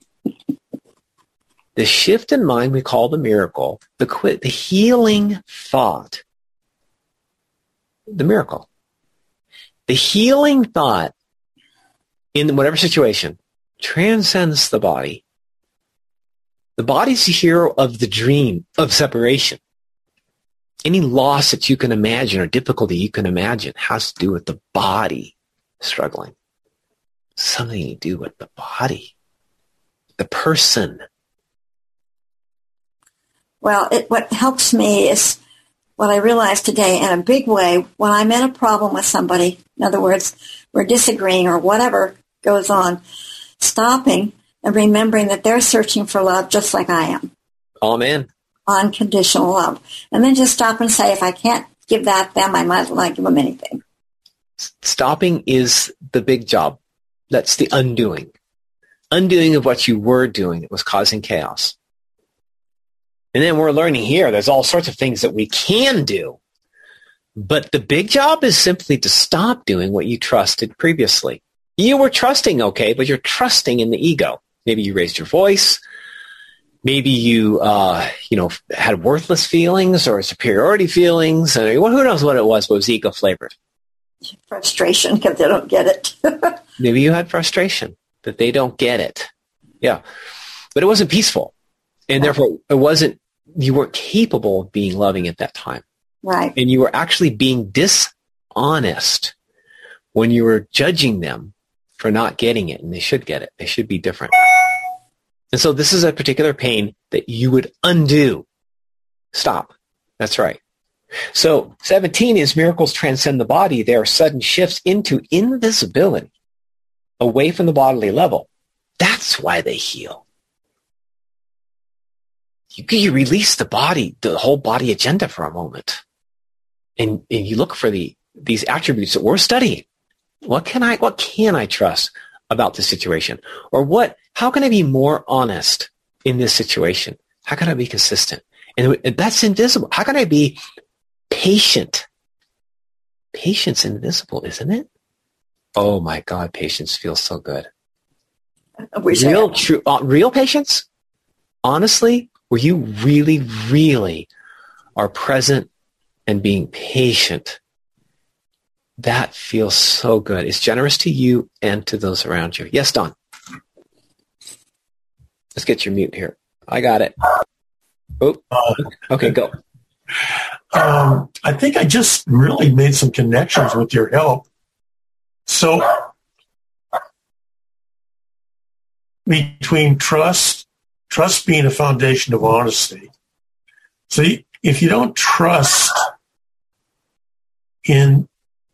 S1: The shift in mind we call the miracle, the healing thought, the miracle. The healing thought in whatever situation transcends the body. The body's the hero of the dream of separation. Any loss that you can imagine or difficulty you can imagine has to do with the body struggling. Something to do with the body, the person.
S4: Well, what helps me is what I realized today in a big way. When I'm in a problem with somebody, in other words, we're disagreeing or whatever goes on, stopping and remembering that they're searching for love just like I am.
S1: Amen.
S4: Unconditional love. And then just stop and say, if I can't give that them, I might as well not give them anything.
S1: Stopping is the big job. That's the undoing. Undoing of what you were doing that was causing chaos. And then we're learning here, there's all sorts of things that we can do But the big job is simply to stop doing what you trusted previously. You were trusting, okay, but you're trusting in the ego. Maybe you raised your voice. Maybe you, had worthless feelings or superiority feelings. And who knows what it was, but it was ego flavored.
S4: Frustration because they don't get it.
S1: Maybe you had frustration that they don't get it. Yeah. But it wasn't peaceful. And therefore, you weren't capable of being loving at that time.
S4: Right.
S1: And you were actually being dishonest when you were judging them for not getting it. And they should get it. They should be different. And so this is a particular pain that you would undo. Stop. That's right. So 17 is miracles transcend the body. They are sudden shifts into invisibility, away from the bodily level. That's why they heal. You release the body, the whole body agenda for a moment. And you look for these attributes that we're studying. What can I trust about this situation? Or how can I be more honest in this situation? How can I be consistent? And that's invisible. How can I be patient? Patience invisible, isn't it? Oh my God, patience feels so good. Real patience? Honestly, where you really, really are present and being patient, that feels so good. It's generous to you and to those around you. Yes, Don. Let's get your mute here. I got it. Oh, okay, go.
S6: I think I just really made some connections with your help. So between trust being a foundation of honesty. So if you don't trust in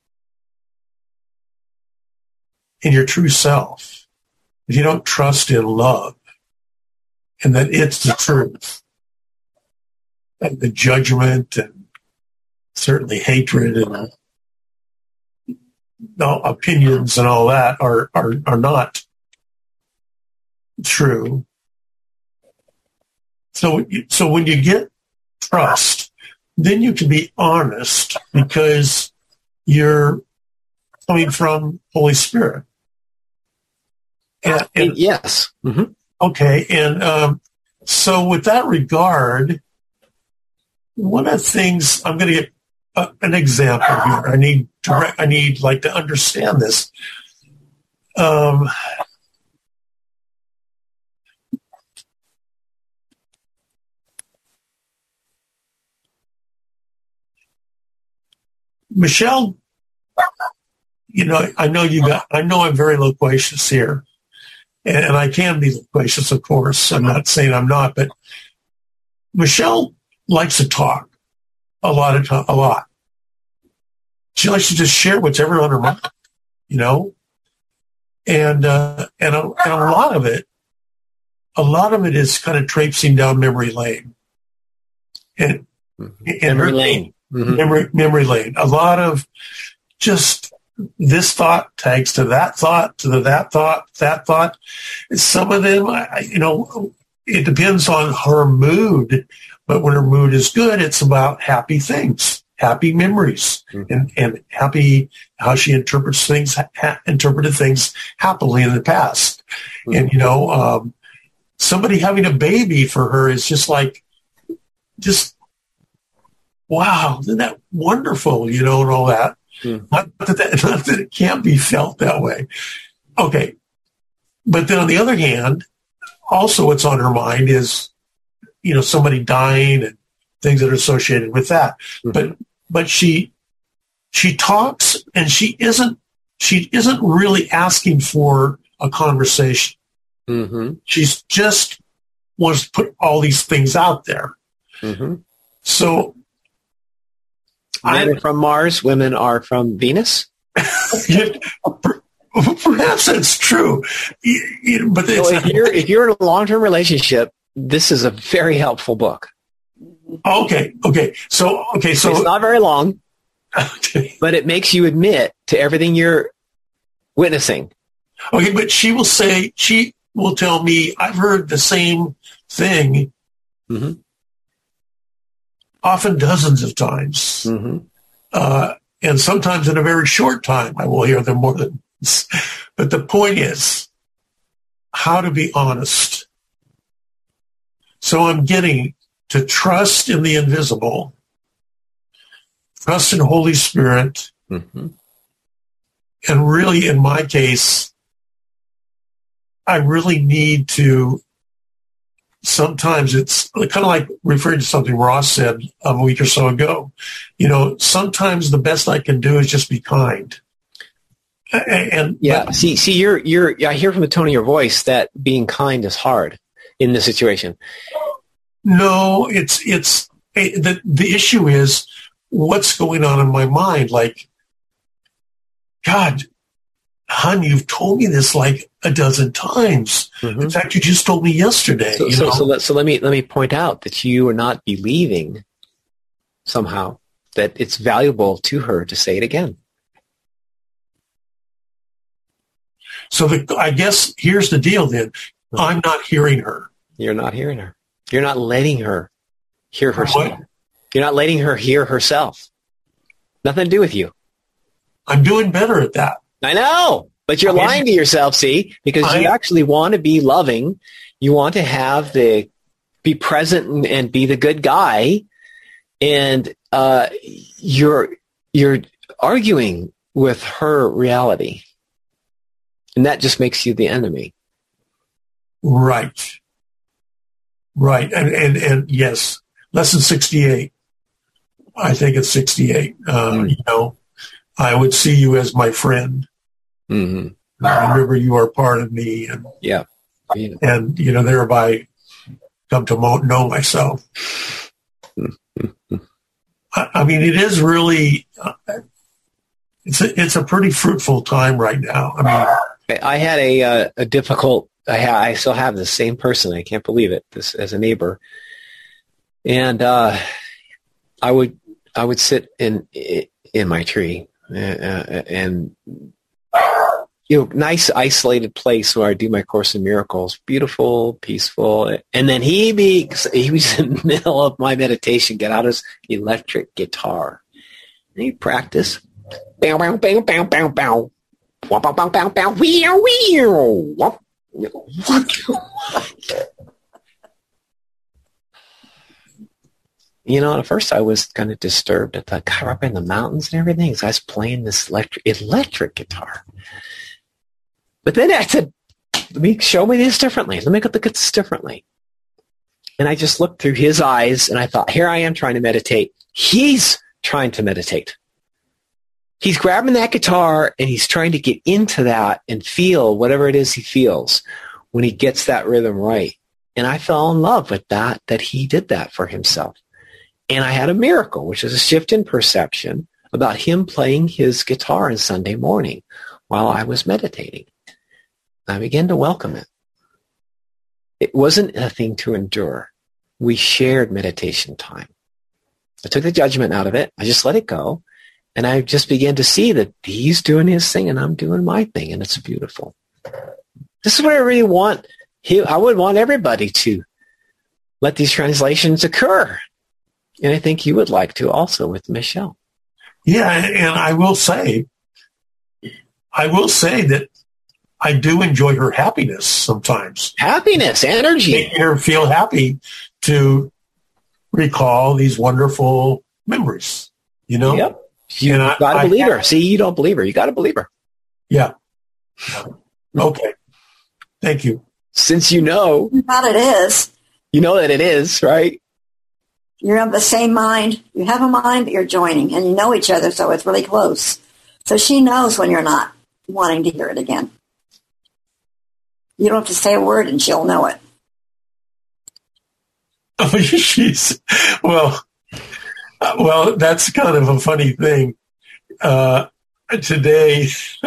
S6: your true self, if you don't trust in love and that it's the truth, and the judgment and certainly hatred and opinions and all that are not true. So when you get trust, then you can be honest because you're coming from Holy Spirit. And
S1: yes. Mm-hmm.
S6: Okay. And so with that regard, one of the things, I'm going to get an example here. I need to understand this. Michelle, I know I'm very loquacious here, and I can be loquacious, of course. I'm not saying I'm not, but Michelle likes to talk a lot. She likes to just share whatever on her mind, and a lot of it is kind of traipsing down memory lane, and
S1: memory lane.
S6: Mm-hmm. Memory lane. A lot of just this thought tags to that thought, that thought. Some of them, it depends on her mood, but when her mood is good, it's about happy things, happy memories, mm-hmm. and happy how she interpreted things happily in the past. Mm-hmm. And, somebody having a baby for her is just wow, isn't that wonderful, and all that. Mm. Not that it can't be felt that way. Okay. But then on the other hand, also what's on her mind is, somebody dying and things that are associated with that. Mm-hmm. But she talks and she isn't really asking for a conversation. Mm-hmm. She's just wants to put all these things out there. Mm-hmm. So
S1: men are from Mars, women are from Venus.
S6: Perhaps that's true, but
S1: if you're in a long-term relationship, this is a very helpful book.
S6: Okay. So
S1: it's not very long, but it makes you admit to everything you're witnessing.
S6: Okay, but she will tell me, I've heard the same thing. Mm-hmm. Often dozens of times. Mm-hmm. And sometimes in a very short time, I will hear them more than once. But the point is how to be honest. So I'm getting to trust in the invisible, trust in Holy Spirit, and really, in my case, I really need to, sometimes it's kind of like referring to something Ross said a week or so ago. You know, sometimes the best I can do is just be kind. And
S1: yeah, see, I hear from the tone of your voice that being kind is hard in this situation.
S6: No, the issue is what's going on in my mind. Like, God, hon, you've told me this like a dozen times. In fact, you just told me yesterday.
S1: So let me point out that you are not believing somehow that it's valuable to her to say it again.
S6: So I guess here's the deal then. I'm not hearing her.
S1: You're not hearing her. You're not letting her hear herself. What? You're not letting her hear herself. Nothing to do with you.
S6: I'm doing better at that.
S1: I know, but you're lying to yourself, see, because you actually want to be loving. You want to be present and be the good guy. And you're arguing with her reality. And that just makes you the enemy.
S6: Right. And yes, lesson 68. I think it's 68. You know, I would see you as my friend. I remember you are part of me. And, and you know, thereby come to know myself. I mean, it is really, it's a pretty fruitful time right now. I mean,
S1: I had a difficult, I still have the same person. I can't believe it, this as a neighbor. And I would sit in my tree and you know, nice isolated place where I do my Course in Miracles, beautiful, peaceful. And then he was in the middle of my meditation, get out his electric guitar. And he'd practice. Bow, bow, bow, bow, bow, bow. Bow, bow, bow, bow, bow, wee-ow, wee-ow. You know, at first I was kind of disturbed. I thought, God, we're up in the mountains and everything. So I was playing this electric guitar. But then I said, show me this differently. Let me look at this differently. And I just looked through his eyes and I thought, here I am trying to meditate. He's trying to meditate. He's grabbing that guitar and he's trying to get into that and feel whatever it is he feels when he gets that rhythm right. And I fell in love with that he did that for himself. And I had a miracle, which is a shift in perception about him playing his guitar on Sunday morning while I was meditating. I began to welcome it. It wasn't a thing to endure. We shared meditation time. I took the judgment out of it. I just let it go. And I just began to see that he's doing his thing and I'm doing my thing. And it's beautiful. This is what I really want. I would want everybody to let these translations occur. And I think you would like to also with Michelle.
S6: Yeah, and I will say that I do enjoy her happiness sometimes.
S1: Happiness, energy.
S6: Making her feel happy to recall these wonderful memories, you know?
S1: Yep. You got to believe her. See, you don't believe her. You got to believe her.
S6: Yeah. Okay. Thank you.
S1: Since you know
S4: that it is.
S1: You know that it is, right?
S4: You're of the same mind. You have a mind that you're joining, and you know each other, so it's really close. So she knows when you're not wanting to hear it again. You don't have to say a word, and she'll know it.
S6: Oh, well, that's kind of a funny thing. Today,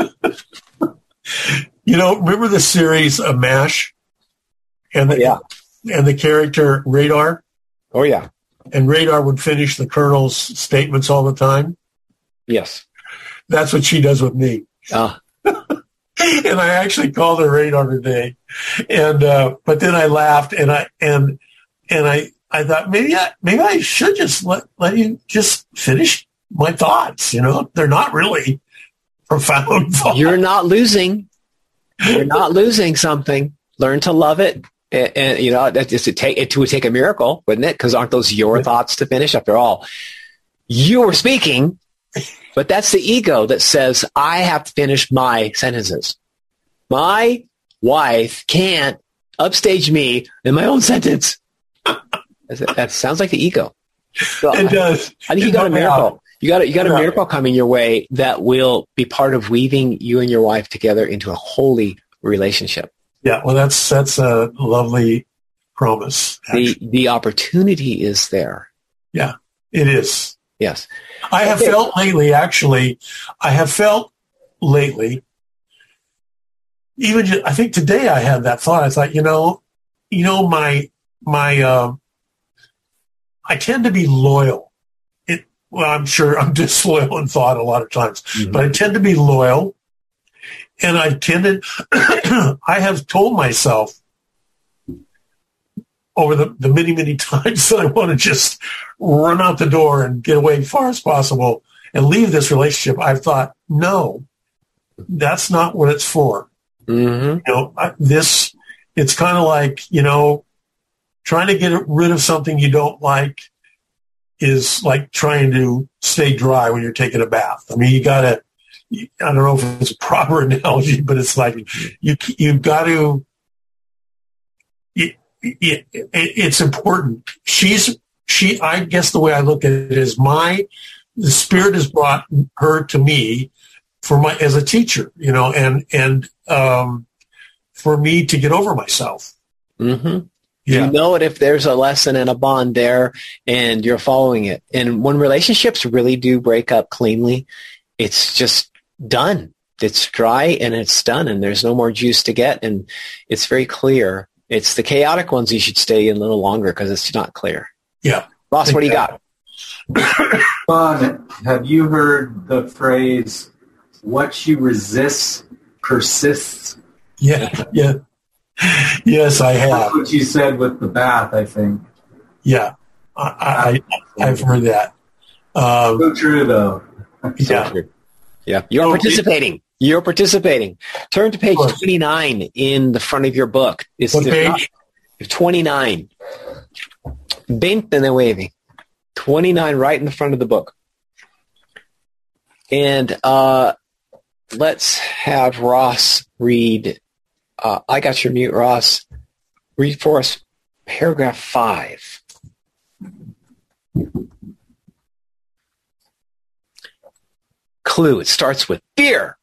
S6: you know, remember the series MASH? And the character Radar?
S1: Oh, yeah.
S6: And Radar would finish the Colonel's statements all the time?
S1: Yes.
S6: That's what she does with me.
S1: Ah.
S6: And I actually called her Radar today. And but then I laughed and I thought maybe I should just let you just finish my thoughts. They're not really profound thoughts.
S1: You're not losing. You're not losing something. Learn to love it. And it would take a miracle, wouldn't it? Because aren't those your thoughts to finish? After all, you were speaking, but that's the ego that says, I have to finish my sentences. My wife can't upstage me in my own sentence. That sounds like the ego. So
S6: it does.
S1: I think you got a miracle. You got a miracle coming your way that will be part of weaving you and your wife together into a holy relationship.
S6: Yeah, well, that's a lovely promise.
S1: The opportunity is there.
S6: Yeah, it is.
S1: Yes.
S6: I have felt lately, even I think today I had that thought. I thought, I tend to be loyal. Well, I'm sure I'm disloyal in thought a lot of times, but I tend to be loyal. And I have told myself over the many, many times that I want to just run out the door and get away as far as possible and leave this relationship. I've thought, no, that's not what it's for. Mm-hmm. It's kind of like, trying to get rid of something you don't like is like trying to stay dry when you're taking a bath. I mean, I don't know if it's a proper analogy, but it's like you've got to. It's important. I guess the way I look at it is the Spirit has brought her to me as a teacher, and for me to get over myself.
S1: Mm-hmm. Yeah. You know it if there's a lesson and a bond there and you're following it. And when relationships really do break up cleanly, it's just done. It's dry and it's done and there's no more juice to get. And it's very clear. It's the chaotic ones you should stay in a little longer because it's not clear.
S6: Yeah.
S1: Ross, what do you got?
S3: Ron, have you heard the phrase, what you resist persists?
S6: Yeah. Yes, I have.
S3: That's what you said with the bath, I think.
S6: Yeah, I've heard that.
S3: So true, though.
S6: Yeah.
S1: True. Yeah, you're participating. You're participating. Turn to page 29 in the front of your book.
S6: What page?
S1: 29. 29, 29 right in the front of the book. And let's have Ross read. I got your mute, Ross. Read for us paragraph 5. Clue. It starts with fear.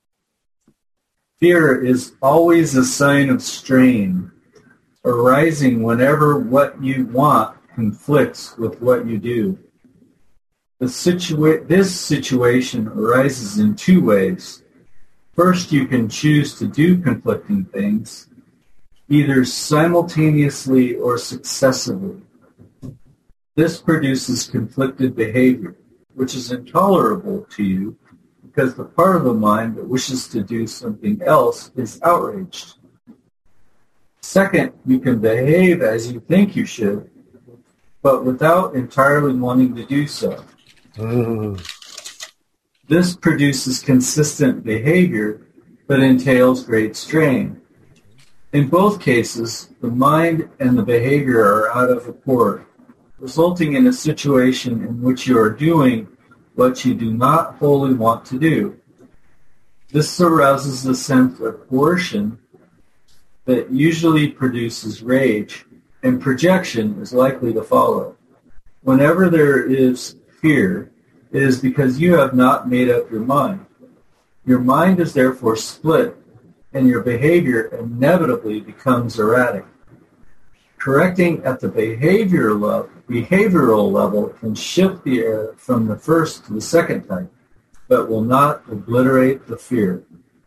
S3: Fear is always a sign of strain, arising whenever what you want conflicts with what you do. This situation arises in two ways. First, you can choose to do conflicting things, either simultaneously or successively. This produces conflicted behavior, which is intolerable to you because the part of the mind that wishes to do something else is outraged. Second, you can behave as you think you should, but without entirely wanting to do so. This produces consistent behavior, but entails great strain. In both cases, the mind and the behavior are out of accord, resulting in a situation in which you are doing what you do not wholly want to do. This arouses a sense of coercion that usually produces rage, and projection is likely to follow. Whenever there is fear, it is because you have not made up your mind. Your mind is therefore split, and your behavior inevitably becomes erratic. Correcting at the behavioral level can shift the error from the first to the second type, but will not obliterate the fear.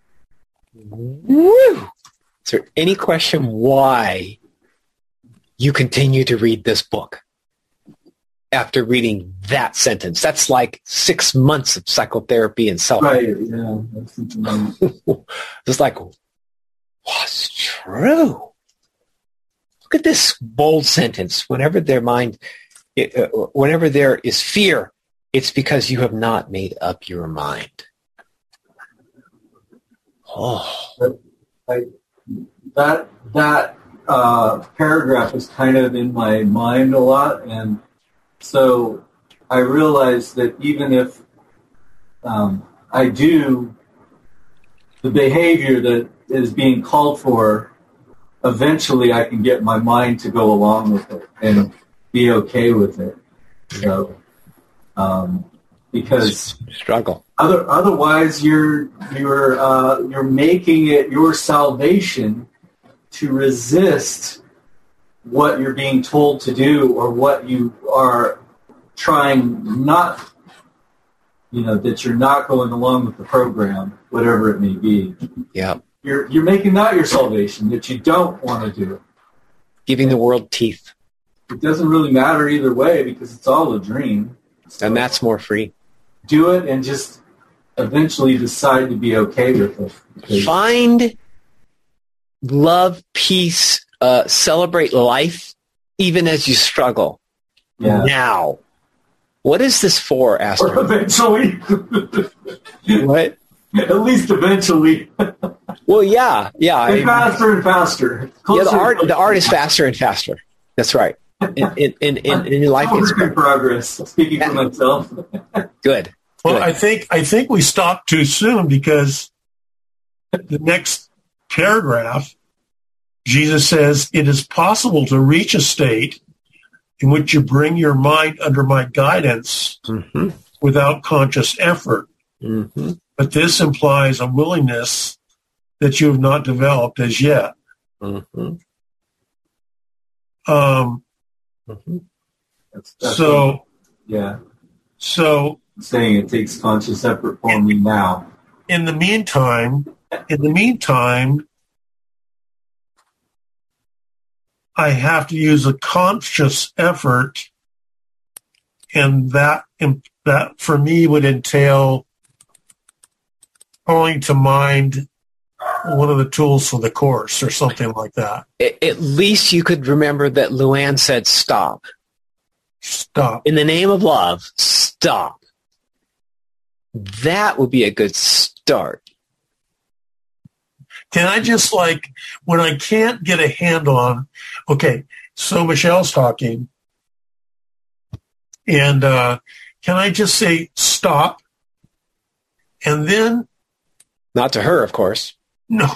S1: Woo! Is there any question why you continue to read this book after reading that sentence? That's like 6 months of psychotherapy and self.
S3: Right, yeah.
S1: Just like, what's true? Look at this bold sentence. Whenever there is fear It's because you have not made up your mind. Oh.
S3: That paragraph is kind of in my mind a lot, and so I realized that even if I do the behavior that is being called for, eventually I can get my mind to go along with it and be okay with it. So, because
S1: struggle.
S3: Otherwise, you're making it your salvation to resist what you're being told to do or what you are trying not, that you're not going along with the program, whatever it may be.
S1: Yeah.
S3: You're making that your salvation, that you don't want to do it.
S1: Giving the world teeth.
S3: It doesn't really matter either way because it's all a dream. So
S1: and that's more free.
S3: Do it and just eventually decide to be okay with it.
S1: Find love, peace, celebrate life, even as you struggle.
S3: Yeah.
S1: Now, what is this for, Astor?
S3: Eventually.
S1: What?
S3: At least eventually.
S1: Well, yeah.
S3: Faster and faster.
S1: The art is faster and faster. That's right. In your life, it's
S3: in progress. Speaking for myself.
S1: Good.
S6: Well, I think we stopped too soon because the next paragraph, Jesus says, it is possible to reach a state in which you bring your mind under my guidance without conscious effort.
S1: Mm-hmm.
S6: But this implies a willingness that you have not developed as yet.
S1: Mm-hmm.
S3: So saying it takes conscious effort for me now.
S6: In the meantime, I have to use a conscious effort, and that for me would entail calling to mind one of the tools for the course or something like that.
S1: At least you could remember that Luann said stop.
S6: Stop.
S1: In the name of love, stop. That would be a good start.
S6: Can I just when I can't get a handle on, okay, so Michelle's talking, and can I just say stop? And then...
S1: Not to her, of course.
S6: No.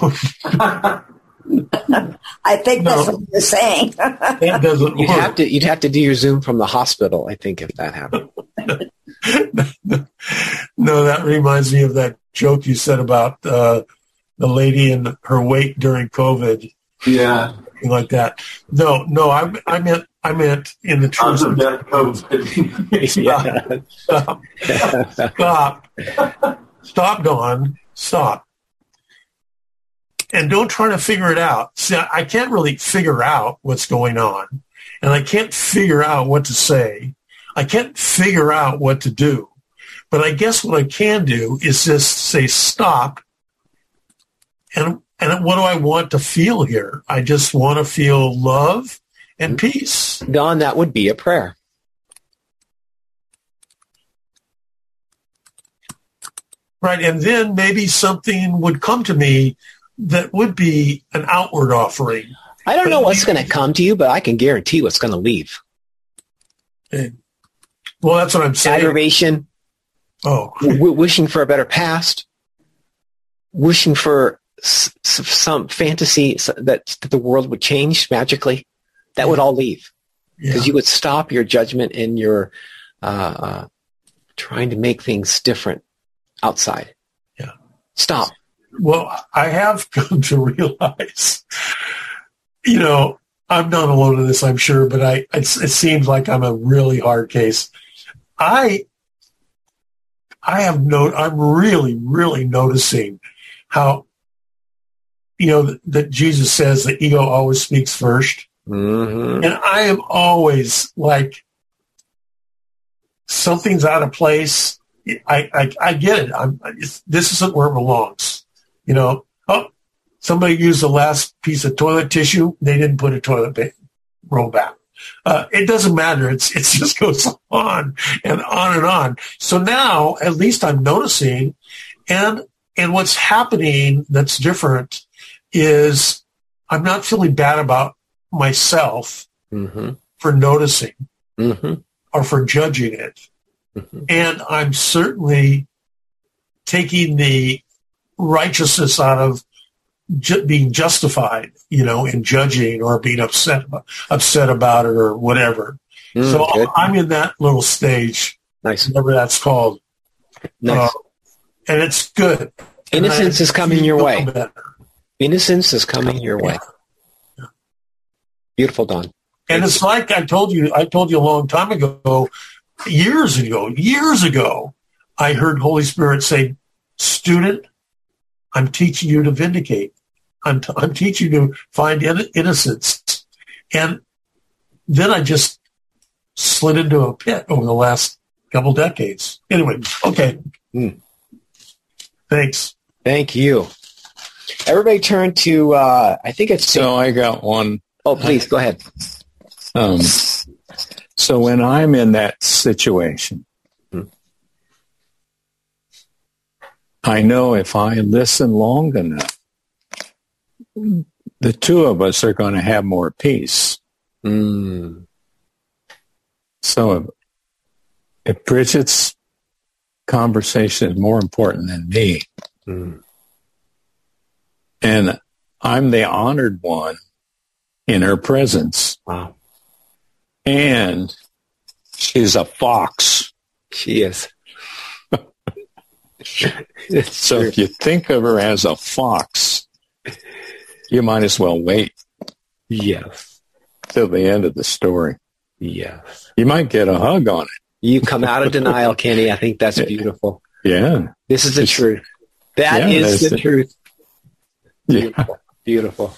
S4: I think that's what you're saying.
S6: That doesn't work.
S1: You'd have to do your Zoom from the hospital, I think, if that happened.
S6: No, that reminds me of that joke you said about the lady in her wake during COVID.
S3: Yeah.
S6: Something like that. No, I meant in the terms of
S3: death
S6: COVID. Stop, Dawn. Stop. And don't try to figure it out. See, I can't really figure out what's going on. And I can't figure out what to say. I can't figure out what to do. But I guess what I can do is just say stop. And what do I want to feel here? I just want to feel love and peace.
S1: Don, that would be a prayer.
S6: Right. And then maybe something would come to me that would be an outward offering.
S1: I don't know what's going to come to you, but I can guarantee what's going to leave.
S6: Well, that's what I'm saying.
S1: Aggravation.
S6: Oh.
S1: Wishing for a better past. Wishing for some fantasy that the world would change magically. That would all leave. Because you would stop your judgment and your trying to make things different outside.
S6: Yeah.
S1: Stop.
S6: Well, I have come to realize, I'm not alone in this, I'm sure, but it seems like I'm a really hard case. I'm really, really noticing how, that Jesus says the ego always speaks first.
S1: Mm-hmm.
S6: And I am always like, something's out of place. I get it. This isn't where it belongs. Somebody used the last piece of toilet tissue. They didn't put a toilet roll back. It doesn't matter. It just goes on and on and on. So now at least I'm noticing, and what's happening that's different is I'm not feeling bad about myself for noticing or for judging it. And I'm certainly taking the righteousness out of being justified, in judging or being upset about it or whatever. So good. I'm in that little stage,
S1: nice,
S6: whatever that's called.
S1: Nice.
S6: And it's good.
S1: Innocence is coming your way. Innocence is coming your way.
S6: Yeah.
S1: Beautiful, Don.
S6: And it's like I told you a long time ago, years ago, I heard Holy Spirit say, student, I'm teaching you to vindicate. I'm teaching you to find innocence. And then I just slid into a pit over the last couple decades. Anyway, okay. Thanks.
S1: Thank you. Everybody turn to, I think it's...
S7: So I got one.
S1: Oh, please, go ahead.
S7: So when I'm in that situation, I know if I listen long enough, the two of us are going to have more peace. So if Bridget's conversation is more important than me, and I'm the honored one in her presence,
S1: wow,
S7: and she's a fox.
S1: She is.
S7: So if you think of her as a fox, you might as well wait.
S1: Yes.
S7: Till the end of the story.
S1: Yes.
S7: You might get a hug on it.
S1: You come out of denial, Kenny. I think that's beautiful.
S7: Yeah.
S1: This is the truth. That is the truth. Beautiful.
S7: Yeah.
S1: Beautiful.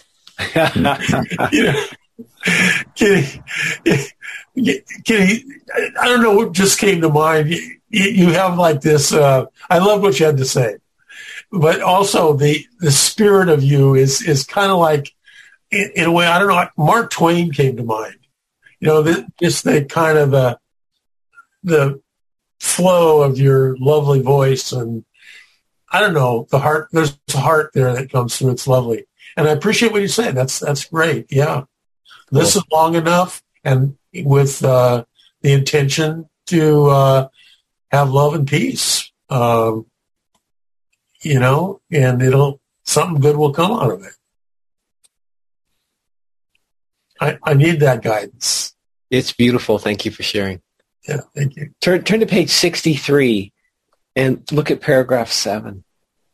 S6: Kenny, I don't know what just came to mind. You have like this, I love what you had to say, but also the spirit of you is kind of like, in a way, I don't know, Mark Twain came to mind. Just the kind of the flow of your lovely voice, and I don't know, the heart, there's a heart there that comes through. It's lovely. And I appreciate what you said. That's great. Yeah. Cool. Listen long enough and with the intention to have love and peace, and something good will come out of it. I need that guidance.
S1: It's beautiful. Thank you for sharing.
S6: Yeah, thank you.
S1: Turn to page 63 and look at paragraph 7.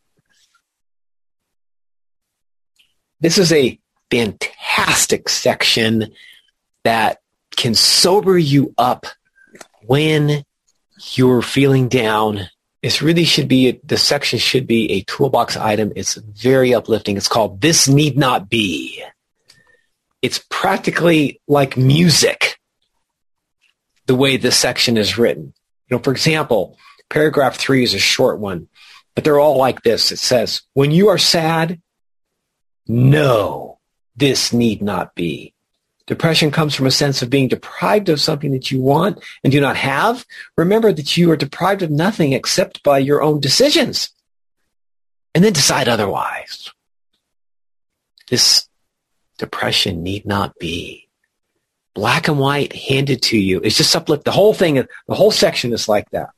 S1: This is a fantastic section that can sober you up when you're feeling down. The section should be a toolbox item. It's very uplifting. It's called This Need Not Be. It's practically like music, the way this section is written. For example, paragraph 3 is a short one, but they're all like this. It says, when you are sad, no, this need not be. Depression comes from a sense of being deprived of something that you want and do not have. Remember that you are deprived of nothing except by your own decisions. And then decide otherwise. This depression need not be. Black and white handed to you. It's just uplift. The whole section is like that.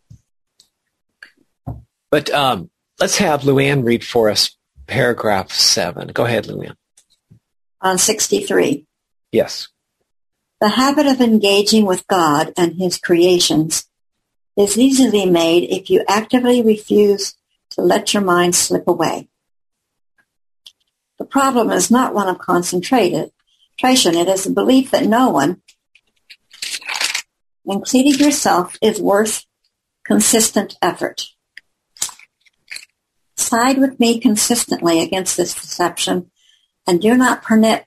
S1: But let's have Luann read for us paragraph 7. Go ahead, Luann.
S4: On 63.
S1: Yes.
S4: The habit of engaging with God and his creations is easily made if you actively refuse to let your mind slip away. The problem is not one of concentration. It is the belief that no one, including yourself, is worth consistent effort. Side with me consistently against this deception and do not permit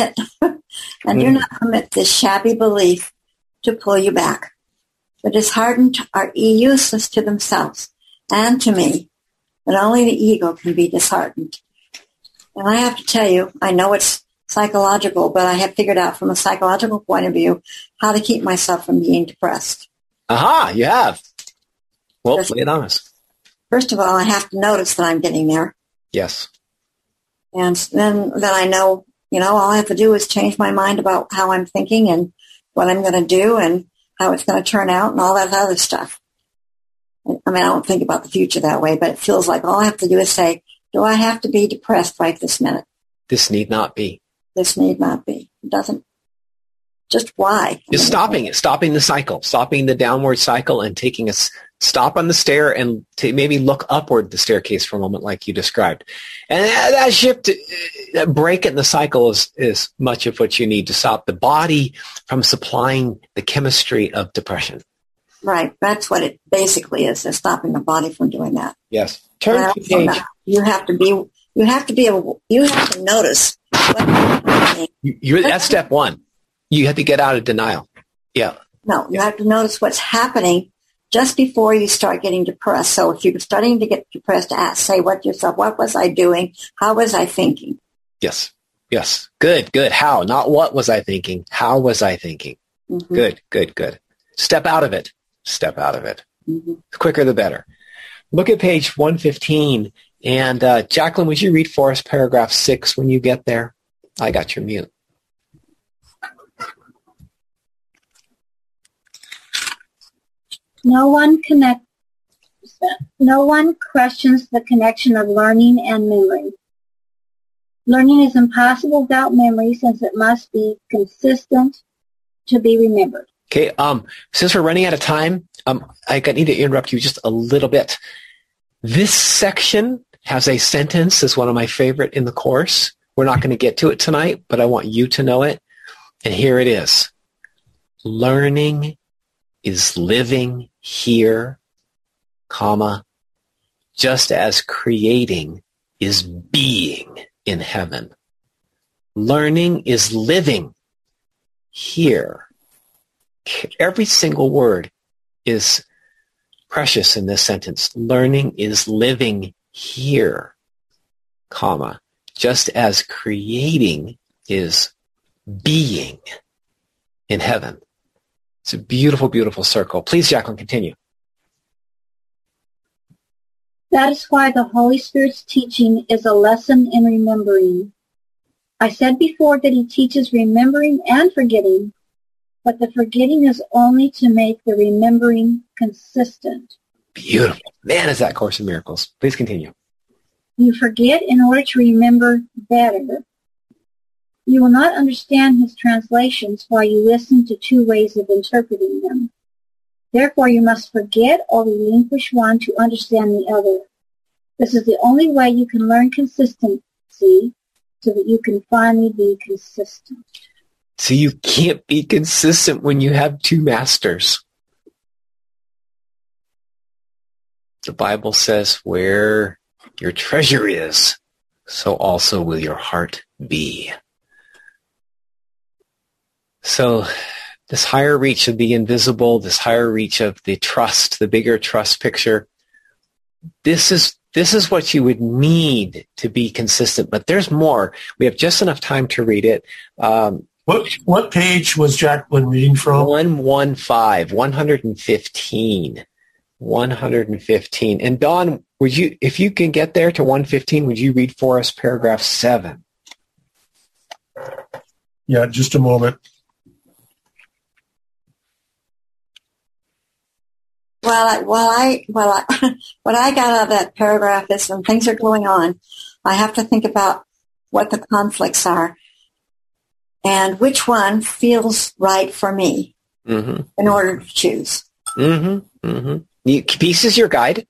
S4: this shabby belief to pull you back. The disheartened are useless to themselves and to me, but only the ego can be disheartened. And I have to tell you, I know it's psychological, but I have figured out from a psychological point of view how to keep myself from being depressed.
S1: Aha, you have. Well, lay it on us.
S4: First of all, I have to notice that I'm getting there.
S1: Yes.
S4: And then I know, all I have to do is change my mind about how I'm thinking and what I'm going to do and how it's going to turn out and all that other stuff. I mean, I don't think about the future that way, but it feels like all I have to do is say, do I have to be depressed right this minute?
S1: This need not be.
S4: This need not be. It doesn't. Just why?
S1: Just stopping it, stopping the cycle, stopping the downward cycle and taking a stop on the stair and to maybe look upward the staircase for a moment like you described. And that shift, that break in the cycle is much of what you need to stop the body from supplying the chemistry of depression.
S4: Right. That's what it basically is stopping the body from doing that.
S1: Yes. Turn to page.
S4: You have to notice what's happening.
S1: That's step one. You have to get out of denial. Yeah.
S4: No, you have to notice what's happening just before you start getting depressed. So if you're starting to get depressed, say what yourself, what was I doing? How was I thinking?
S1: Yes. Yes. Good. How? Not what was I thinking? How was I thinking? Mm-hmm. Good. Step out of it. Mm-hmm. The quicker the better. Look at page 115. And Jacqueline, would you read for us paragraph 6 when you get there? I got your mute.
S5: No one questions the connection of learning and memory. Learning is impossible without memory since it must be consistent to be remembered.
S1: Okay, since we're running out of time, I need to interrupt you just a little bit. This section has a sentence that's one of my favorite in the course. We're not going to get to it tonight, but I want you to know it. And here it is. Learning is living here, comma, just as creating is being in heaven. Learning is living here. Every single word is precious in this sentence. Learning is living here, comma, just as creating is being in heaven. It's a beautiful, beautiful circle. Please, Jacqueline, continue.
S5: That is why the Holy Spirit's teaching is a lesson in remembering. I said before that he teaches remembering and forgetting, but the forgetting is only to make the remembering consistent.
S1: Beautiful. Man, is that Course in Miracles. Please continue.
S5: You forget in order to remember better. You will not understand his translations while you listen to two ways of interpreting them. Therefore, you must forget or relinquish one to understand the other. This is the only way you can learn consistency so that you can finally be consistent.
S1: So you can't be consistent when you have two masters. The Bible says where your treasure is, so also will your heart be. So this higher reach of the invisible, this higher reach of the trust, the bigger trust picture, this is what you would need to be consistent. But there's more. We have just enough time to read it.
S6: What page was Jacqueline reading from?
S1: 115. 115. And Dawn, if you can get there to 115, would you read for us paragraph 7?
S6: Yeah, just a moment.
S4: What I got out of that paragraph is when things are going on, I have to think about what the conflicts are and which one feels right for me in order to choose.
S1: Peace is your guide.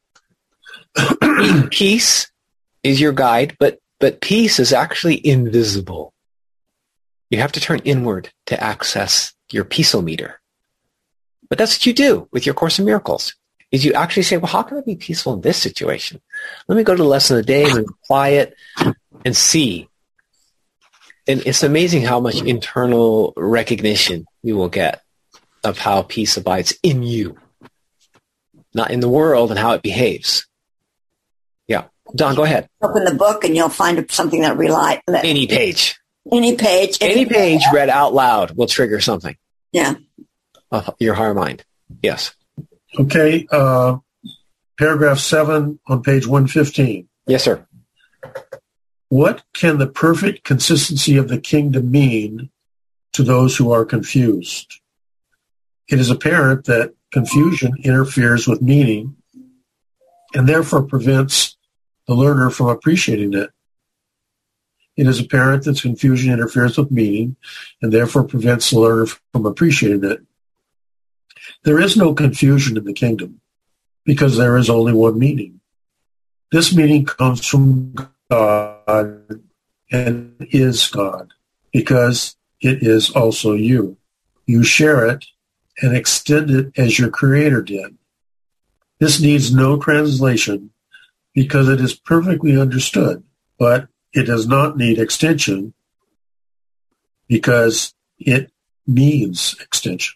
S1: Peace is your guide, but peace is actually invisible. You have to turn inward to access your peaceometer. But that's what you do with your Course in Miracles, is you actually say, well, how can I be peaceful in this situation? Let me go to the lesson of the day and apply it and see. And it's amazing how much internal recognition you will get of how peace abides in you, not in the world and how it behaves. Yeah. Don, go ahead.
S4: Open the book and you'll find something that
S1: any page.
S4: Any page.
S1: Any page read out loud will trigger something.
S4: Yeah.
S1: Your higher mind. Yes.
S6: Okay. Paragraph 7 on page 115.
S1: Yes, sir.
S6: What can the perfect consistency of the kingdom mean to those who are confused? It is apparent that confusion interferes with meaning and therefore prevents the learner from appreciating it. It is apparent that confusion interferes with meaning and therefore prevents the learner from appreciating it. There is no confusion in the kingdom because there is only one meaning. This meaning comes from God and is God because it is also you. You share it and extend it as your Creator did. This needs no translation because it is perfectly understood, but it does not need extension because it needs extension.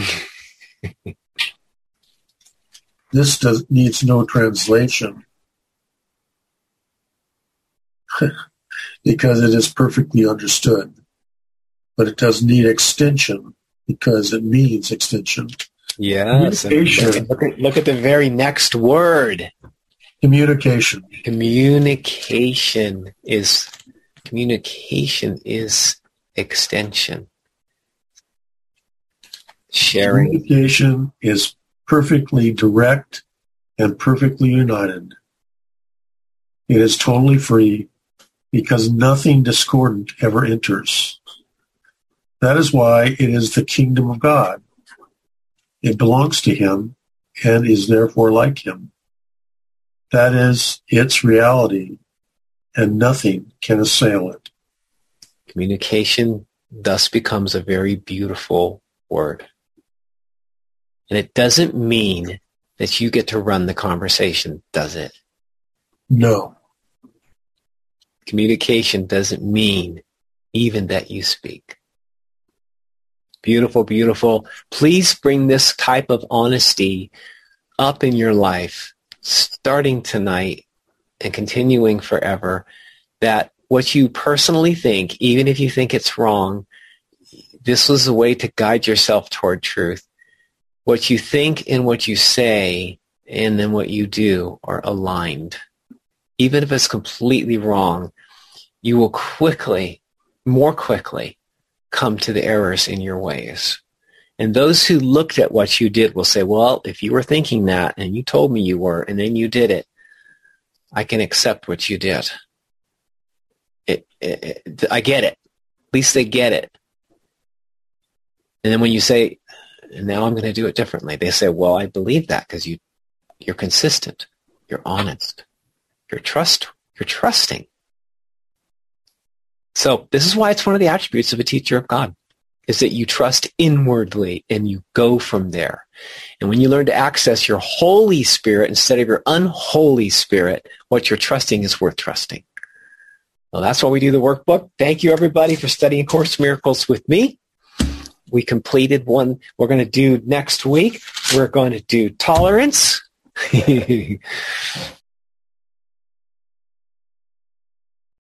S6: This needs no translation because it is perfectly understood, but it does need extension because it needs extension.
S1: Yes. Look at the very next word.
S6: Communication.
S1: Communication is extension. Sharing.
S6: Communication is perfectly direct and perfectly united. It is totally free because nothing discordant ever enters. That is why it is the kingdom of God. It belongs to Him and is therefore like Him. That is its reality, and nothing can assail it.
S1: Communication thus becomes a very beautiful word. And it doesn't mean that you get to run the conversation, does it?
S6: No.
S1: Communication doesn't mean even that you speak. Beautiful, beautiful. Please bring this type of honesty up in your life, starting tonight and continuing forever, that what you personally think, even if you think it's wrong, this was a way to guide yourself toward truth. What you think and what you say and then what you do are aligned. Even if it's completely wrong, you will more quickly, come to the errors in your ways. And those who looked at what you did will say, well, if you were thinking that and you told me you were and then you did it, I can accept what you did. I get it. At least they get it. And then when you say, now I'm going to do it differently, they say, well, I believe that because you're consistent, you're honest, you're trusting. So this is why it's one of the attributes of a teacher of God, is that you trust inwardly and you go from there. And when you learn to access your Holy Spirit instead of your unholy spirit, what you're trusting is worth trusting. Well, that's why we do the workbook. Thank you, everybody, for studying Course Miracles with me. We completed one. We're going to do next week. We're going to do tolerance.